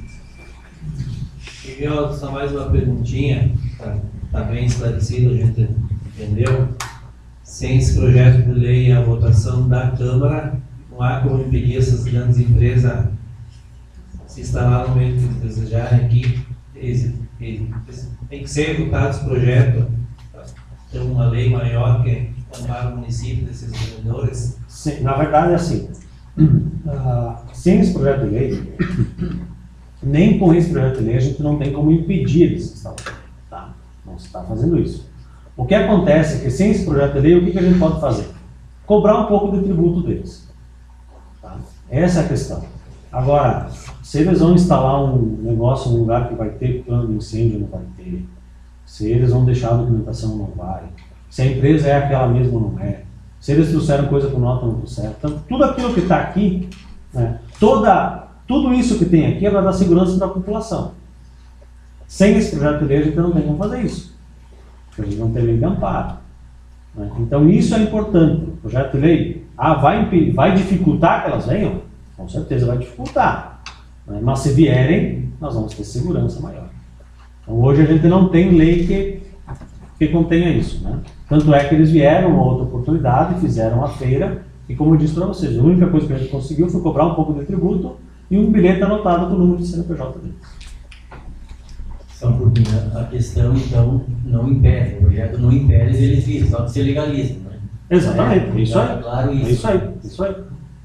Miguel, só mais uma perguntinha, está bem esclarecido, a gente entendeu. Sem esse projeto de lei e a votação da Câmara, não há como impedir essas grandes empresas se instalar no meio que eles desejarem aqui. Tem que ser votado esse projeto, ter uma lei maior que ampara o município desses vendedores. Sim, na verdade é assim, sem esse projeto de lei, nem com esse projeto de lei a gente não tem como impedir eles de instalar. Tá? Não se está fazendo isso. O que acontece é que sem esse projeto de lei, o que a gente pode fazer? Cobrar um pouco do tributo deles. Tá? Essa é a questão. Agora, se eles vão instalar um negócio num lugar que vai ter plano de incêndio, não vai ter. Se eles vão deixar a documentação, não vai. Se a empresa é aquela mesma, não é. Se eles trouxeram coisa com nota, não trouxeram. Então, tudo aquilo que está aqui, né, tudo isso que tem aqui é para dar segurança para a população. Sem esse projeto de lei, a gente não tem como fazer isso. Porque a gente não tem lei de amparo. Né? Então, isso é importante. O projeto de lei vai dificultar que elas venham? Com certeza vai dificultar. Né? Mas se vierem, nós vamos ter segurança maior. Então, hoje a gente não tem lei que contenha isso. Né? Tanto é que eles vieram uma outra oportunidade, fizeram a feira, e como eu disse para vocês, a única coisa que a gente conseguiu foi cobrar um pouco de tributo e um bilhete anotado com o número de CNPJ deles. Só porque a questão, então, não impede, o projeto não impede eles virem, só que se legaliza, né? Exatamente, isso aí. Claro isso. Isso aí.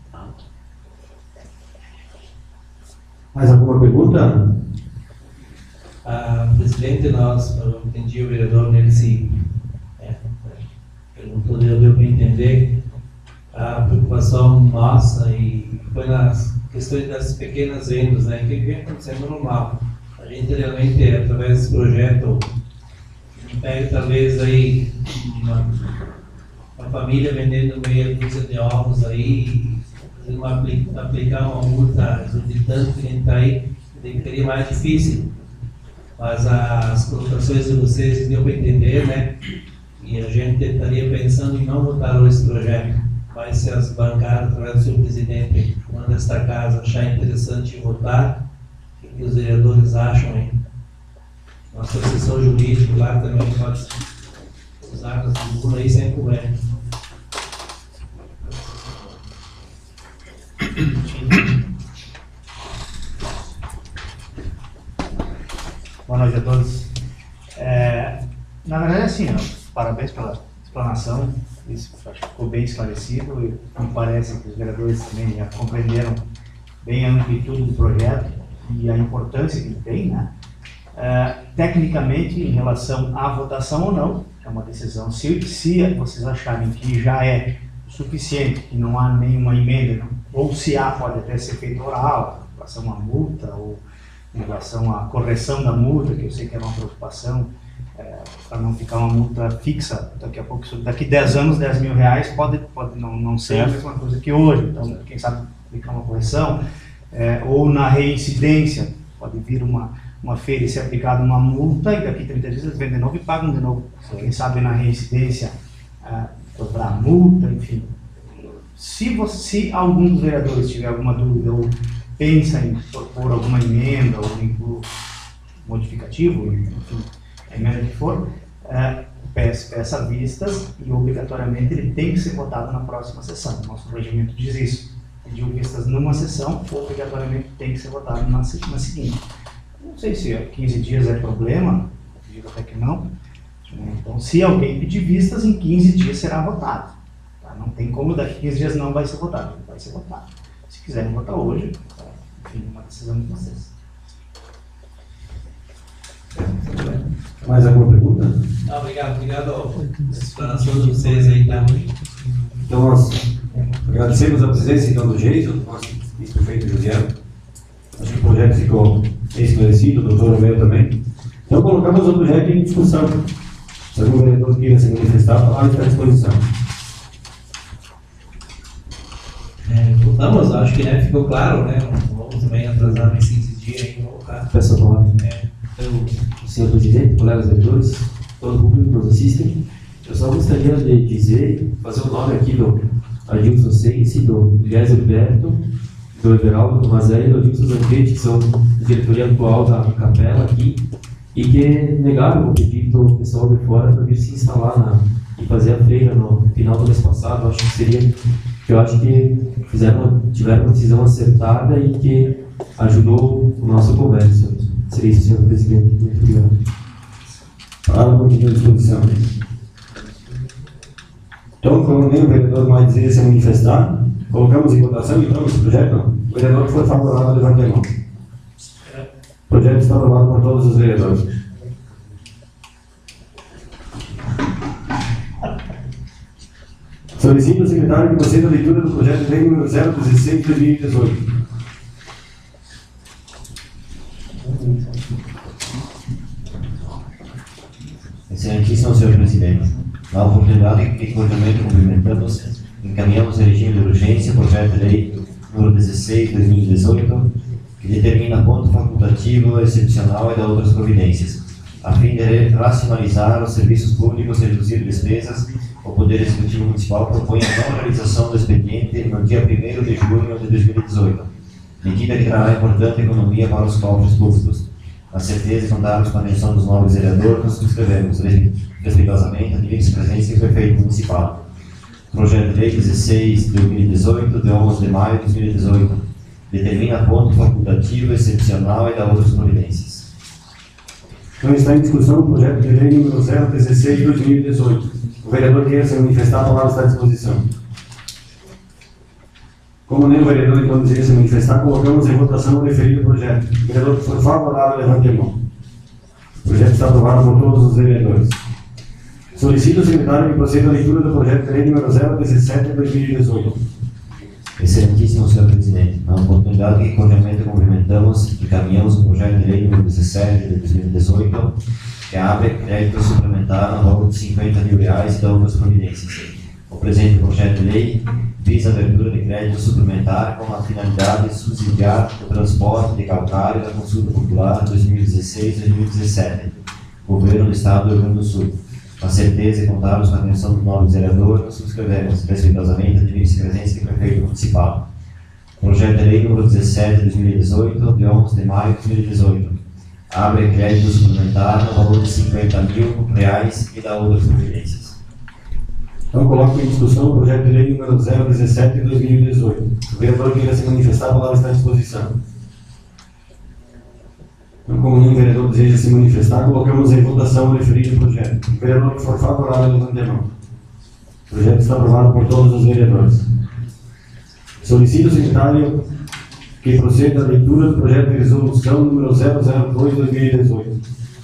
Mais alguma pergunta? Presidente, eu entendi o vereador Nelson perguntou, deu para entender a preocupação nossa e foi nas questões das pequenas vendas, né, que vem acontecendo normal. A gente realmente, através desse projeto, pega talvez aí uma família vendendo meia dúzia de ovos aí, aplicar uma multa exorbitante que a gente está aí, seria mais difícil. Mas as colocações de vocês deu para entender, né? E a gente estaria pensando em não votar esse projeto. Mas se as bancadas, através do seu presidente, quando esta casa achar interessante votar, o que os vereadores acham, hein? Nossa assessor jurídico lá também pode usar as figuras aí sem problema. Boa noite a todos. Na verdade, assim, parabéns pela explanação, isso acho que ficou bem esclarecido e me parece que os vereadores também já compreenderam bem a amplitude do projeto e a importância que ele tem, né? Tecnicamente, em relação à votação ou não, é uma decisão. Se vocês acharem que já é suficiente, que não há nenhuma emenda, ou se há, pode até ser feito oral, em relação à multa, ou em relação à correção da multa, que eu sei que é uma preocupação, para não ficar uma multa fixa, daqui 10 anos, 10 mil reais pode não ser a mesma coisa que hoje, então quem sabe aplicar uma correção, ou na reincidência, pode vir uma feira e ser aplicada uma multa, e daqui 30 dias eles vêm de novo e pagam de novo. Quem sabe na reincidência cobrar multa, enfim. Se algum dos vereadores tiver alguma dúvida ou pensa em propor alguma emenda ou modificativo, enfim, a emenda que for, peça vistas e obrigatoriamente ele tem que ser votado na próxima sessão. O nosso regimento diz isso. Pediu vistas numa sessão, obrigatoriamente tem que ser votado na seguinte. Não sei se 15 dias é problema, digo até que não. Então, se alguém pedir vistas, em 15 dias será votado. Tá? Não tem como daqui 15 dias não vai ser votado, vai ser votado. Se quiserem votar hoje, enfim, uma decisão de vocês. Mais alguma pergunta? Obrigado pela explanação de vocês aí, tá? Então, nós agradecemos a presença então, do Jason, do nosso vice-prefeito José. Acho que o projeto ficou esclarecido, o doutor Romeu também. Então, colocamos o projeto em discussão. Se algum vereador queira se manifestar, a palavra está à disposição. Não, mas acho que ficou claro, né? Não vamos também atrasar nesse dia aí, colocar. Peço a palavra. Então, senhor presidente, colegas vereadores, todo o público que nos assistem, eu só gostaria de dizer, fazer o nome aqui do Adilson Sense, do Guilherme Alberto, do Everaldo Mazé e do Adilson Zanquete, que são a diretoria atual da capela aqui, e que negaram o pedido do pessoal de fora para vir se instalar e fazer a feira no final do mês passado. Eu acho que tiveram uma decisão acertada e que ajudou o nosso comércio. Seria isso, senhor presidente. Muito obrigado. Palavra continua à disposição. Então, como nem o vereador mais deseja se manifestar, colocamos em votação então esse projeto. O vereador que for favorável, levante a mão. O projeto está aprovado por todos os vereadores. Solicito ao secretário que proceda a leitura do projeto de lei número 016 de 2018. Excelentíssimo senhor presidente, na oportunidade que cordialmente cumprimentamos, encaminhamos em regime de urgência o projeto de lei número 16 de 2018, que determina ponto facultativo, excepcional e da outras providências, a fim de racionalizar os serviços públicos e reduzir despesas. O Poder Executivo Municipal propõe a não realização do expediente no dia 1º de junho de 2018, medida que trará importante economia para os cofres públicos. Na certeza de contarmos com a atenção dos novos vereadores, nos subscrevemos respeitosamente a vice-presidência e prefeito municipal. Projeto de lei 16 de 2018, de 11 de maio de 2018, determina ponto facultativo, excepcional e da outras providências. Então está em discussão o projeto de lei número 016 de 2018. O vereador queira se manifestar, a palavra está à disposição. Como nem o vereador então deseja se manifestar, colocamos em votação o referido projeto. O vereador que for favorável, levante a mão. O projeto está aprovado por todos os vereadores. Solicito ao secretário que proceda a leitura do projeto de lei número 017 de 2018. Excelentíssimo senhor presidente, na oportunidade que cordialmente cumprimentamos, encaminhamos o projeto de lei número 17 de 2018, que abre crédito suplementar no valor de R$50 mil e da outras providências. O presente projeto de lei visa a abertura de crédito suplementar com a finalidade de subsidiar o transporte de calcário da consulta popular 2016-2017, Governo do Estado do Rio Grande do Sul. Com a certeza de contarmos com a atenção dos novos vereadores, nos subscrevemos respeitosamente a vice-presidência e prefeito municipal. Projeto de lei número 17 de 2018, de 11 de maio de 2018. Abre crédito suplementar no valor de R$50 mil e da outras providências. Então, coloco em discussão o projeto de lei número 017 de 2018. O vereador queira se manifestar, a palavra está à disposição. Então, como nenhum vereador deseja se manifestar, colocamos em votação o referido projeto. O vereador que for favorável, levante a mão. O projeto está aprovado por todos os vereadores. Solicito ao secretário que proceda a leitura do projeto de resolução número 002 de 2018.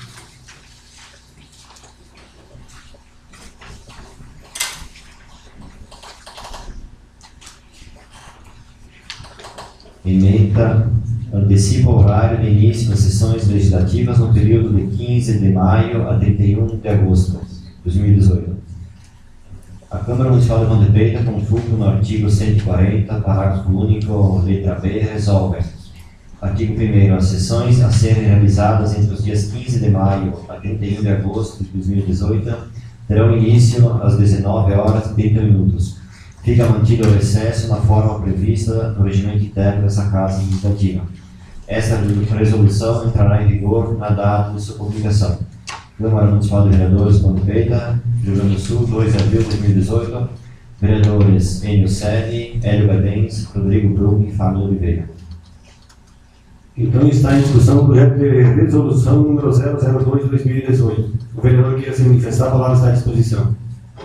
Ementa antecipa o horário de início das sessões legislativas no período de 15 de maio a 31 de agosto de 2018. A Câmara Municipal de Ponte Preta, com fulcro no artigo 140, parágrafo único, letra B, resolve. Artigo 1º. As sessões a serem realizadas entre os dias 15 de maio a 31 de agosto de 2018 terão início às 19h30. Fica mantido o recesso na forma prevista no regimento interno dessa Casa Legislativa. Esta resolução entrará em vigor na data de sua publicação. Câmara Municipal de Vereadores, Ponte Preta, Rio Grande do Sul, 2 de abril de 2018. Vereadores Enio Sene, Hélio Gadens, Rodrigo Brum e Fábio Oliveira. Então está em discussão o projeto de resolução número 002 de 2018. O vereador queira se manifestar, a palavra está à disposição.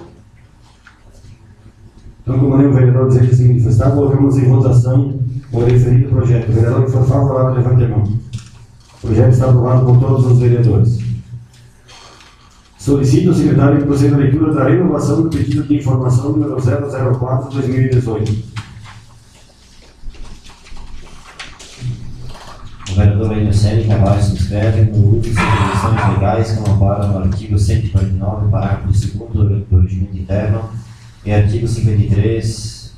Então, como nem o vereador deseja se manifestar, colocamos em votação o referido projeto. O vereador que for favorável, levante a mão. O projeto está aprovado por todos os vereadores. Solicito ao secretário que proceda a leitura da renovação do pedido de informação número 004 de 2018. O vereador Enio Sene Carvalho subscreve no uso de intervenções legais que amparam no artigo 149, parágrafo 2º do regimento interno e artigo 53,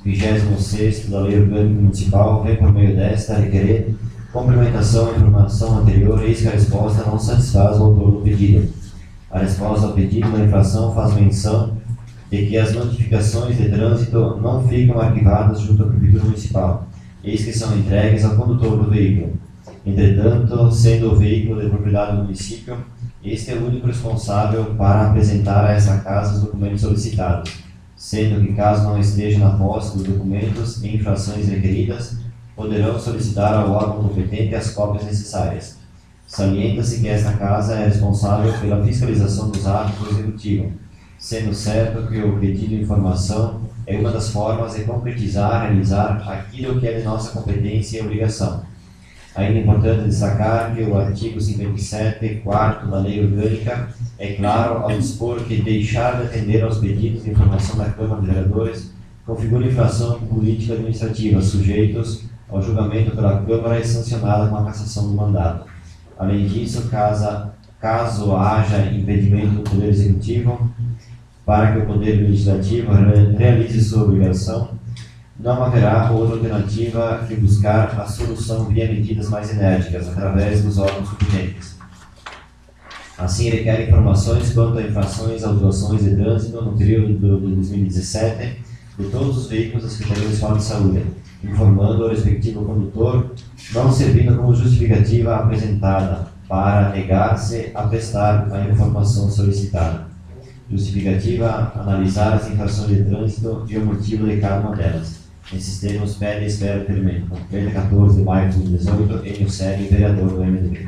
26º da Lei Orgânica Municipal, vem por meio desta requerer complementação à informação anterior, eis que a resposta não satisfaz o autor do pedido. A resposta ao pedido da infração faz menção de que as notificações de trânsito não ficam arquivadas junto à Prefeitura Municipal, eis que são entregues ao condutor do veículo. Entretanto, sendo o veículo de propriedade do município, este é o único responsável para apresentar a essa casa os documentos solicitados, sendo que, caso não esteja na posse dos documentos e infrações requeridas, poderão solicitar ao órgão competente as cópias necessárias. Salienta-se que esta casa é responsável pela fiscalização dos atos do Executivo, sendo certo que o pedido de informação é uma das formas de concretizar, realizar aquilo que é de nossa competência e obrigação. Ainda é importante destacar que o artigo 57, 4º da Lei Orgânica é claro ao dispor que deixar de atender aos pedidos de informação da Câmara de Vereadores configura infração política administrativa, sujeitos ao julgamento pela Câmara e sancionada com a cassação do mandato. Além disso, caso haja impedimento do Poder Executivo para que o Poder Legislativo realize sua obrigação, não haverá outra alternativa que buscar a solução via medidas mais enérgicas, através dos órgãos competentes. Assim, requer informações quanto a infrações, autuações de trânsito no período de 2017 de todos os veículos da Secretaria Municipal de Saúde, informando o respectivo condutor, não servindo como justificativa apresentada para negar-se a prestar a informação solicitada. Justificativa: analisar as infrações de trânsito e o motivo de cada uma delas. Nesses termos, pede e espera o requerimento. Completa 14 de maio de 2018, Enio Sério, vereador do MDB.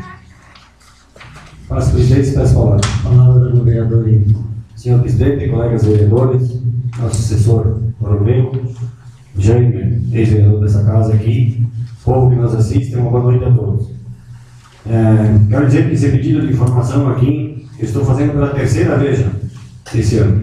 Para presidente, peço a palavra. Palavra do vereador Enio. Senhor presidente, colegas vereadores, nosso assessor Romeu, Jaime, ex-vereador dessa casa aqui, povo que nos assiste, uma boa noite a todos. Quero dizer que esse pedido de informação aqui, eu estou fazendo pela terceira vez já, esse ano.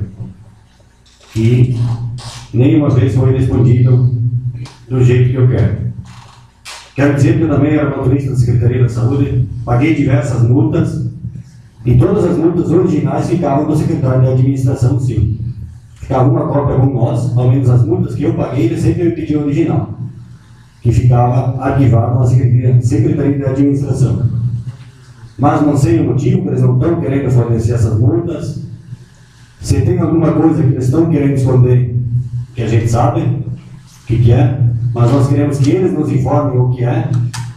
E nenhuma vez foi respondido do jeito que eu quero. Quero dizer que eu também era motorista da Secretaria da Saúde, paguei diversas multas, e todas as multas originais ficavam no secretário de administração, sim. Ficava uma cópia com nós, ao menos as multas que eu paguei, ele sempre me pediu original, que ficava arquivado na Secretaria de Administração. Mas não sei o motivo, eles não estão querendo fornecer essas multas. Se tem alguma coisa que eles estão querendo esconder, que a gente sabe o que é, mas nós queremos que eles nos informem o que é.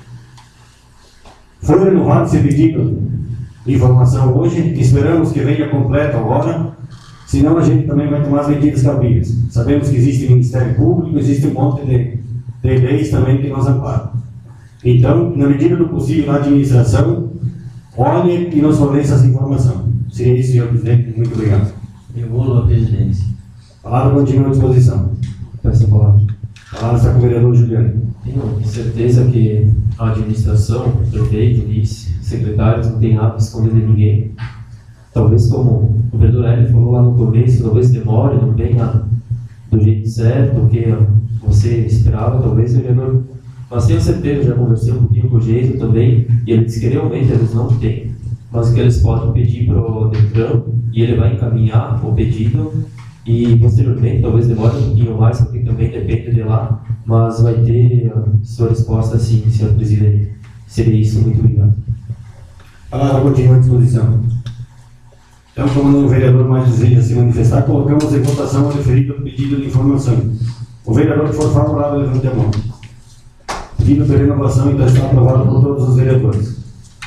Foi renovado esse pedido de informação hoje, esperamos que venha completo agora, senão a gente também vai tomar as medidas cabíveis. Sabemos que existe o Ministério Público, existe um monte de leis também que nos amparam. Então, na medida do possível, na administração, olhe e nos forneça essa informação. Seria isso, senhor presidente. Muito obrigado. Devolvo a presidência. A palavra continua à disposição. Peço a palavra. A palavra está com o vereador Juliano. Tenho certeza que a administração, o prefeito, vice, secretários não tem nada a esconder de ninguém. Talvez, como o vereador Hélio falou lá no começo, talvez demore, não venha do jeito certo, o que você esperava, talvez o vereador. Mas tenho certeza, já conversei um pouquinho com o Geiso também, e ele disse que realmente eles não têm, mas que eles podem pedir para o Detran, e ele vai encaminhar o pedido, e posteriormente, talvez demore um pouquinho mais, porque também depende de lá, mas vai ter a sua resposta sim, senhor presidente. Seria isso, muito obrigado. A palavra continua à disposição. Então, como o vereador mais deseja se manifestar, colocamos em votação o referido pedido de informação. O vereador que for favorável, levante a mão. Pedido de renovação, então, está aprovado por todos os vereadores.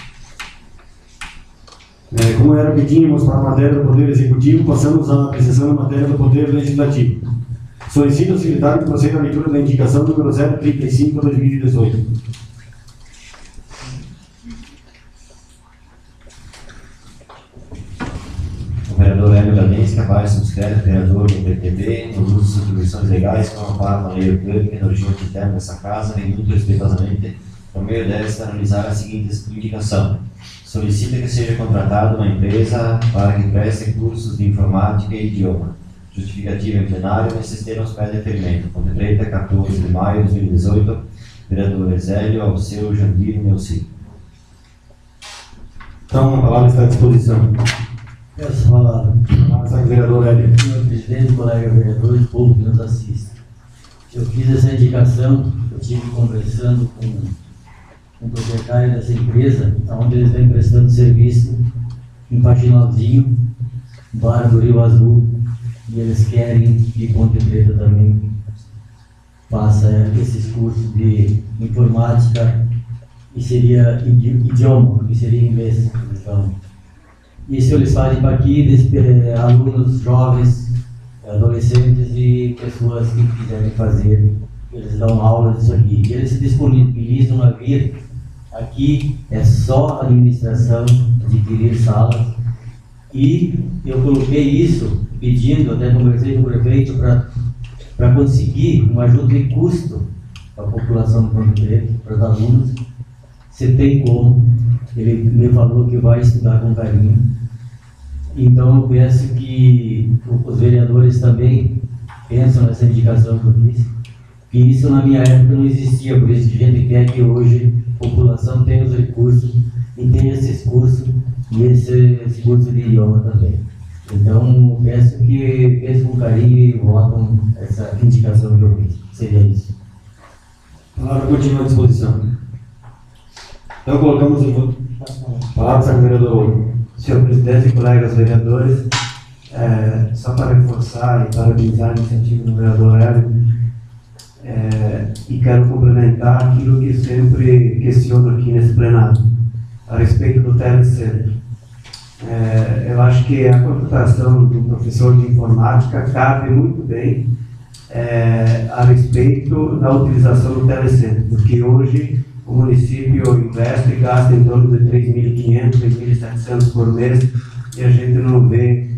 Como era pedimos para a matéria do Poder Executivo, passamos à apreciação da matéria do Poder Legislativo. Solicito ao secretário que proceda à leitura da indicação número 035/2018. O vereador Hélio Gadense, capaz subscreve o vereador do PTB, nos usos de atribuições legais que amparam a lei orgânica e no regime interno dessa casa, vem muito respeitosamente, por meio desta, analisar a seguinte indicação. Solicita que seja contratada uma empresa para que preste cursos de informática e idioma. Justificativa em plenário, nesses termos pede referimento. Ponte Preta, 14 de maio de 2018, vereador Zélio, ao seu Jandir e Neuci. Então, a palavra está à disposição. Peço a palavra. A palavra está com o vereador Hélio. Senhor presidente, colega vereador e povo que nos assiste. Eu fiz essa indicação, eu estive conversando com o proprietário dessa empresa, onde eles vêm prestando serviço em Paginalzinho, Bar do Rio Azul, e eles querem que Ponte Preta também faça esses cursos de informática, e seria idioma, que seria inglês. Então, isso eles fazem para aqui, alunos jovens, adolescentes e pessoas que quiserem fazer, eles dão aula disso aqui. Eles se disponibilizam a vir aqui, é só administração, adquirir salas, e eu coloquei isso pedindo, até conversei com o prefeito para conseguir uma ajuda de custo para a população do Ponte Preta, para os alunos, se tem como. Ele me falou que vai estudar com carinho. Então eu penso que os vereadores também pensam nessa indicação que eu fiz, que isso na minha época não existia, por isso que a gente quer que hoje a população tenha os recursos e tenha esses cursos e esse curso de idioma também. Então peço que pensem com carinho e votam essa indicação que eu fiz. Seria isso. A palavra continua à disposição. Então colocamos em palavra do vereador Olho. Senhor presidente e colegas vereadores, só para reforçar e parabenizar a iniciativa do vereador Hélio, e quero complementar aquilo que sempre questiono aqui nesse plenário, a respeito do telecentro. Eu acho que a contratação do professor de informática cabe muito bem a respeito da utilização do telecentro, porque hoje o município investe e gasta em torno de 3.500, 3.700 por mês, e a gente não vê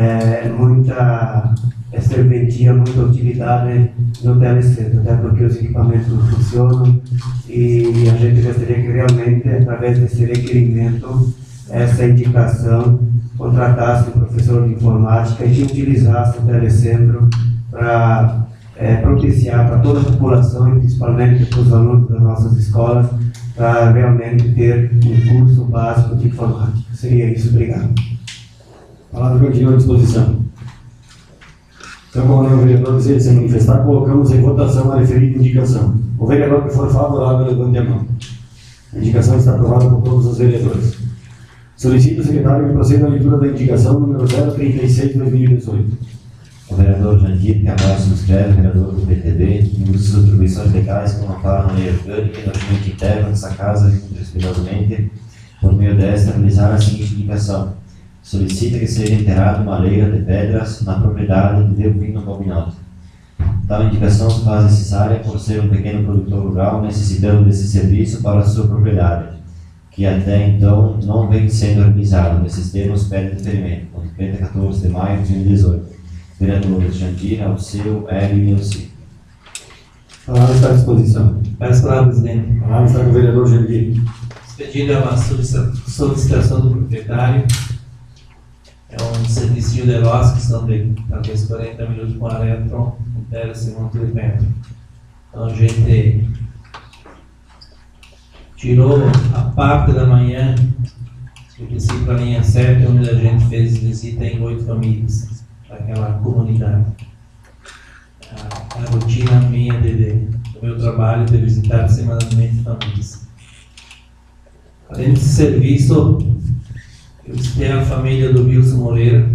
muita serventia, muita utilidade no telecentro, até porque os equipamentos não funcionam, e a gente gostaria que realmente, através desse requerimento, essa indicação contratasse um professor de informática e utilizasse o telecentro para propiciar para toda a população, e principalmente para os alunos das nossas escolas, para realmente ter um curso básico de informática. Seria isso. Obrigado. A palavra continua à disposição. Então, como o vereador deseja se manifestar, colocamos em votação a referida indicação. O vereador que for favorável, levante a mão. A indicação está aprovada por todos os vereadores. Solicito o secretário que proceda à leitura da indicação número 036/2018. O vereador Jandir Carvalho subscreve, vereador do PTB, em uso de suas atribuições legais como amparo na lei orgânica e no regimento interno dessa casa, respeitosamente, por meio desta, realizar a seguinte indicação. Solicita que seja enterrada uma leira de pedras na propriedade de Delvino Balbinotto. Tal indicação se faz necessária por ser um pequeno produtor rural necessitando desse serviço para a sua propriedade, que até então não vem sendo realizado. Nesses termos, pede deferimento. Ponte Preta, 14 de maio de 2018. Vereadores Jandir, Alceu, Hélio e Neuci. A palavra está à disposição. Peço a palavra, presidente. A palavra está com o vereador Jandir. Esse pedido é uma solicitação do proprietário. É um serviço de nós que são de talvez 40 minutos com a Eletron, inteira segundo de metro. Então a gente tirou a parte da manhã, do princípio a linha 7, onde a gente fez visita em 8 famílias daquela comunidade. A rotina minha do meu trabalho de visitar semanalmente famílias. Além desse serviço, eu visitei a família do Wilson Moreira.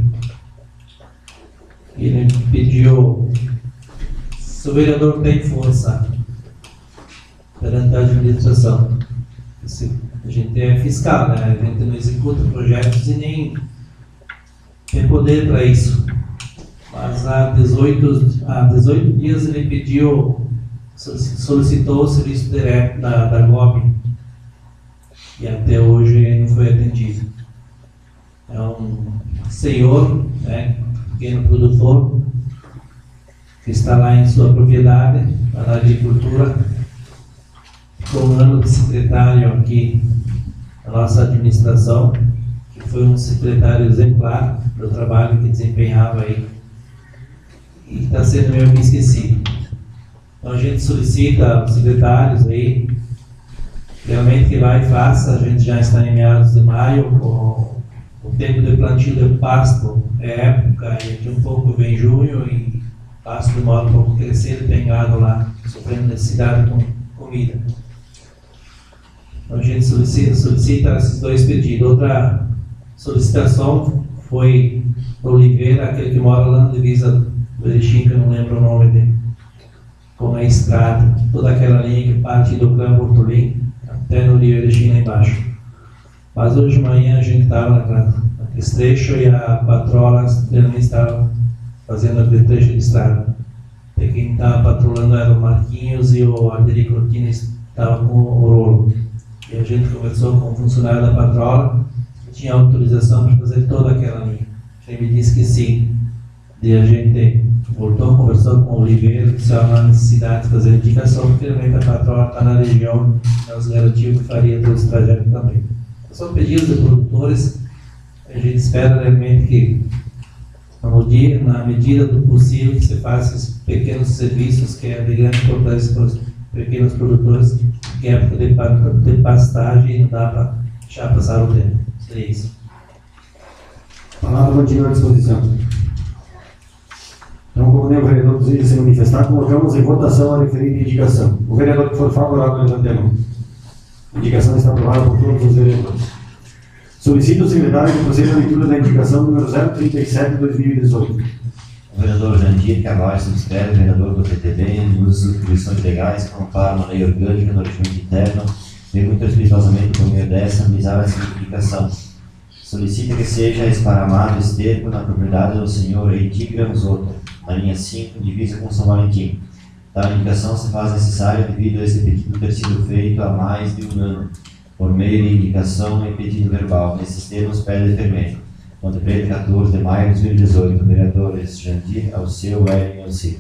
Ele pediu: se o vereador tem força perante a administração, a gente é fiscal, né? A gente não executa projetos e nem tem poder para isso. Mas há 18 dias ele pediu, solicitou o serviço direto da GOB, e até hoje não foi atendido. É um senhor, né, pequeno produtor, que está lá em sua propriedade, na agricultura, ficou um ano de secretário aqui na nossa administração, que foi um secretário exemplar do trabalho que desempenhava aí, e está sendo meio que esquecido. Então a gente solicita aos secretários aí, realmente que vai e faça. A gente já está em meados de maio, o tempo de plantio de pasto é época, e daqui um pouco vem junho, e passo de modo um pouco crescer e tem gado lá, sofrendo necessidade com comida. Então a gente solicita esses dois pedidos. Outra solicitação foi o Oliveira, aquele que mora lá na divisa do Erechim, que eu não lembro o nome dele, com a estrada, toda aquela linha que parte do Clã Bortolim até no Rio Erechim lá embaixo. Mas hoje de manhã a gente estava naquele trecho e a patrola também estava fazendo aquele trecho de estrada. E quem estava patrolando era o Marquinhos e o Aderi Cortines estava com o rolo. E a gente conversou com o funcionário da patrola que tinha autorização para fazer toda aquela linha. Ele me disse que sim. E a gente voltou, conversou com o Oliveira, que só há necessidade de fazer indicação, porque realmente a patrola está na região, nos garantiu que faria todo esse trajeto também. São pedidos de produtores, a gente espera realmente que, na medida do possível, que se faça esses pequenos serviços, que é de grande importância para os pequenos produtores, que é época de pastagem, não dá para deixar passar o tempo. Seria isso. A palavra continua à disposição. Então, como nem o vereador deseja se manifestar, colocamos em votação a referida indicação. O vereador que for favorável, levante a mão. A indicação está aprovada por todos os vereadores. Solicito ao secretário que proceda a leitura da indicação número 037 de 2018. O vereador Jandir Carvalho subscreve, vereador do PTB, nos substituições legais, compara uma lei orgânica no regimento interno, e muito respeitosamente por meio dessa, visar essa indicação. Solicita que seja esparramado esterco na propriedade do senhor Eiti Granzotto, na linha 5, divisa com São Valentim. Tal indicação se faz necessária devido a esse pedido ter sido feito há mais de um ano, por meio de indicação e pedido verbal. Nesses termos, pede deferimento. Ponte Preta, 14 de maio de 2018. Vereadores Jandir, Alceu, Hélio e Alcir.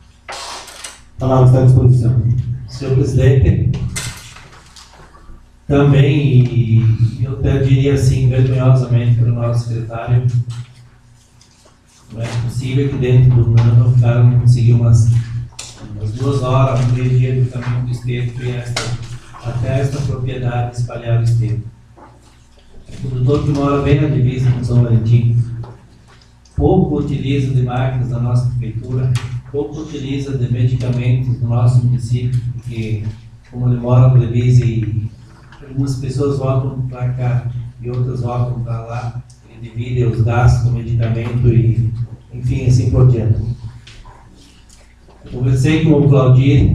A palavra está à disposição. Senhor presidente, também, e eu até diria assim, vergonhosamente para o nosso secretário, não é possível que dentro do ano o cara não conseguiu umas 2 horas, um meio-dia do caminho do esterco até esta propriedade espalhar o esterco. O produtor que mora bem na divisa com São Valentim pouco utiliza de máquinas da nossa prefeitura, pouco utiliza de medicamentos do nosso município, porque como ele mora na divisa e algumas pessoas voltam para cá e outras voltam para lá, ele divide os gastos com medicamento e, enfim, assim por diante. Eu conversei com o Claudir,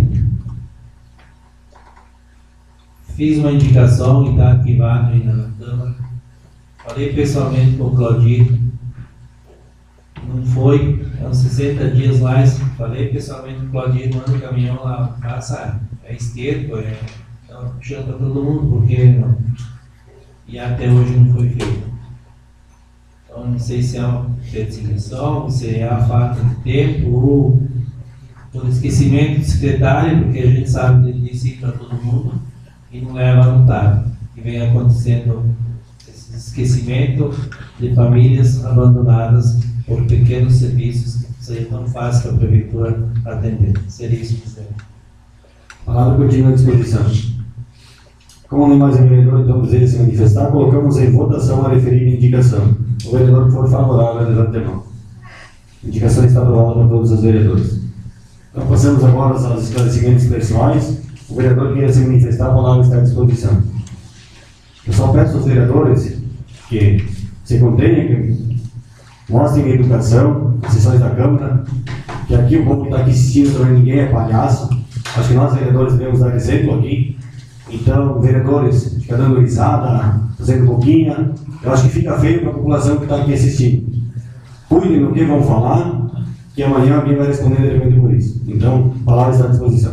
fiz uma indicação e está arquivado aí na Câmara. Falei pessoalmente com o Claudir, não foi, é uns 60 dias mais. Falei pessoalmente com o Claudir, manda o caminhão lá, passa, é esterco, puxando para todo mundo, porque não. E até hoje não foi feito. Então, não sei se é uma perseguição, se é a falta de tempo ou por esquecimento do secretário, porque a gente sabe que ele disse para todo mundo e não leva a notar. E vem acontecendo esse esquecimento de famílias abandonadas por pequenos serviços que seria tão fácil para a prefeitura atender. Seria isso, presidente. A palavra continua à disposição. Como nem mais vereador então deseja se manifestar, colocamos em votação a referida indicação. O vereador que for favorável, levante a mão. A indicação está aprovada por todos os vereadores. Então passamos agora aos esclarecimentos pessoais. O vereador que queira se manifestar, a palavra está à disposição. Eu só peço aos vereadores que se contenham, que mostrem a educação, as sessões da Câmara, que aqui o povo que está aqui assistindo também ninguém é palhaço. Acho que nós vereadores devemos dar exemplo aqui. Então, vereadores, fica dando risada, fazendo boquinha, eu acho que fica feio para a população que está aqui assistindo. Cuidem do que vão falar, que amanhã alguém vai responder diretamente por isso. Então, a palavra está à disposição.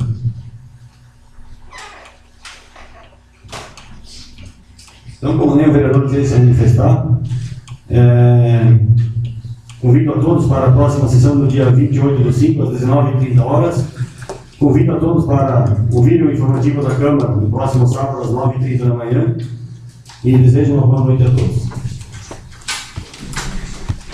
Então, como nem o vereador deseja se manifestar, convido a todos para a próxima sessão do dia 28/5, às 19h30. Convido a todos para ouvir o informativo da Câmara no próximo sábado, às 9h30 da manhã. E desejo uma boa noite a todos.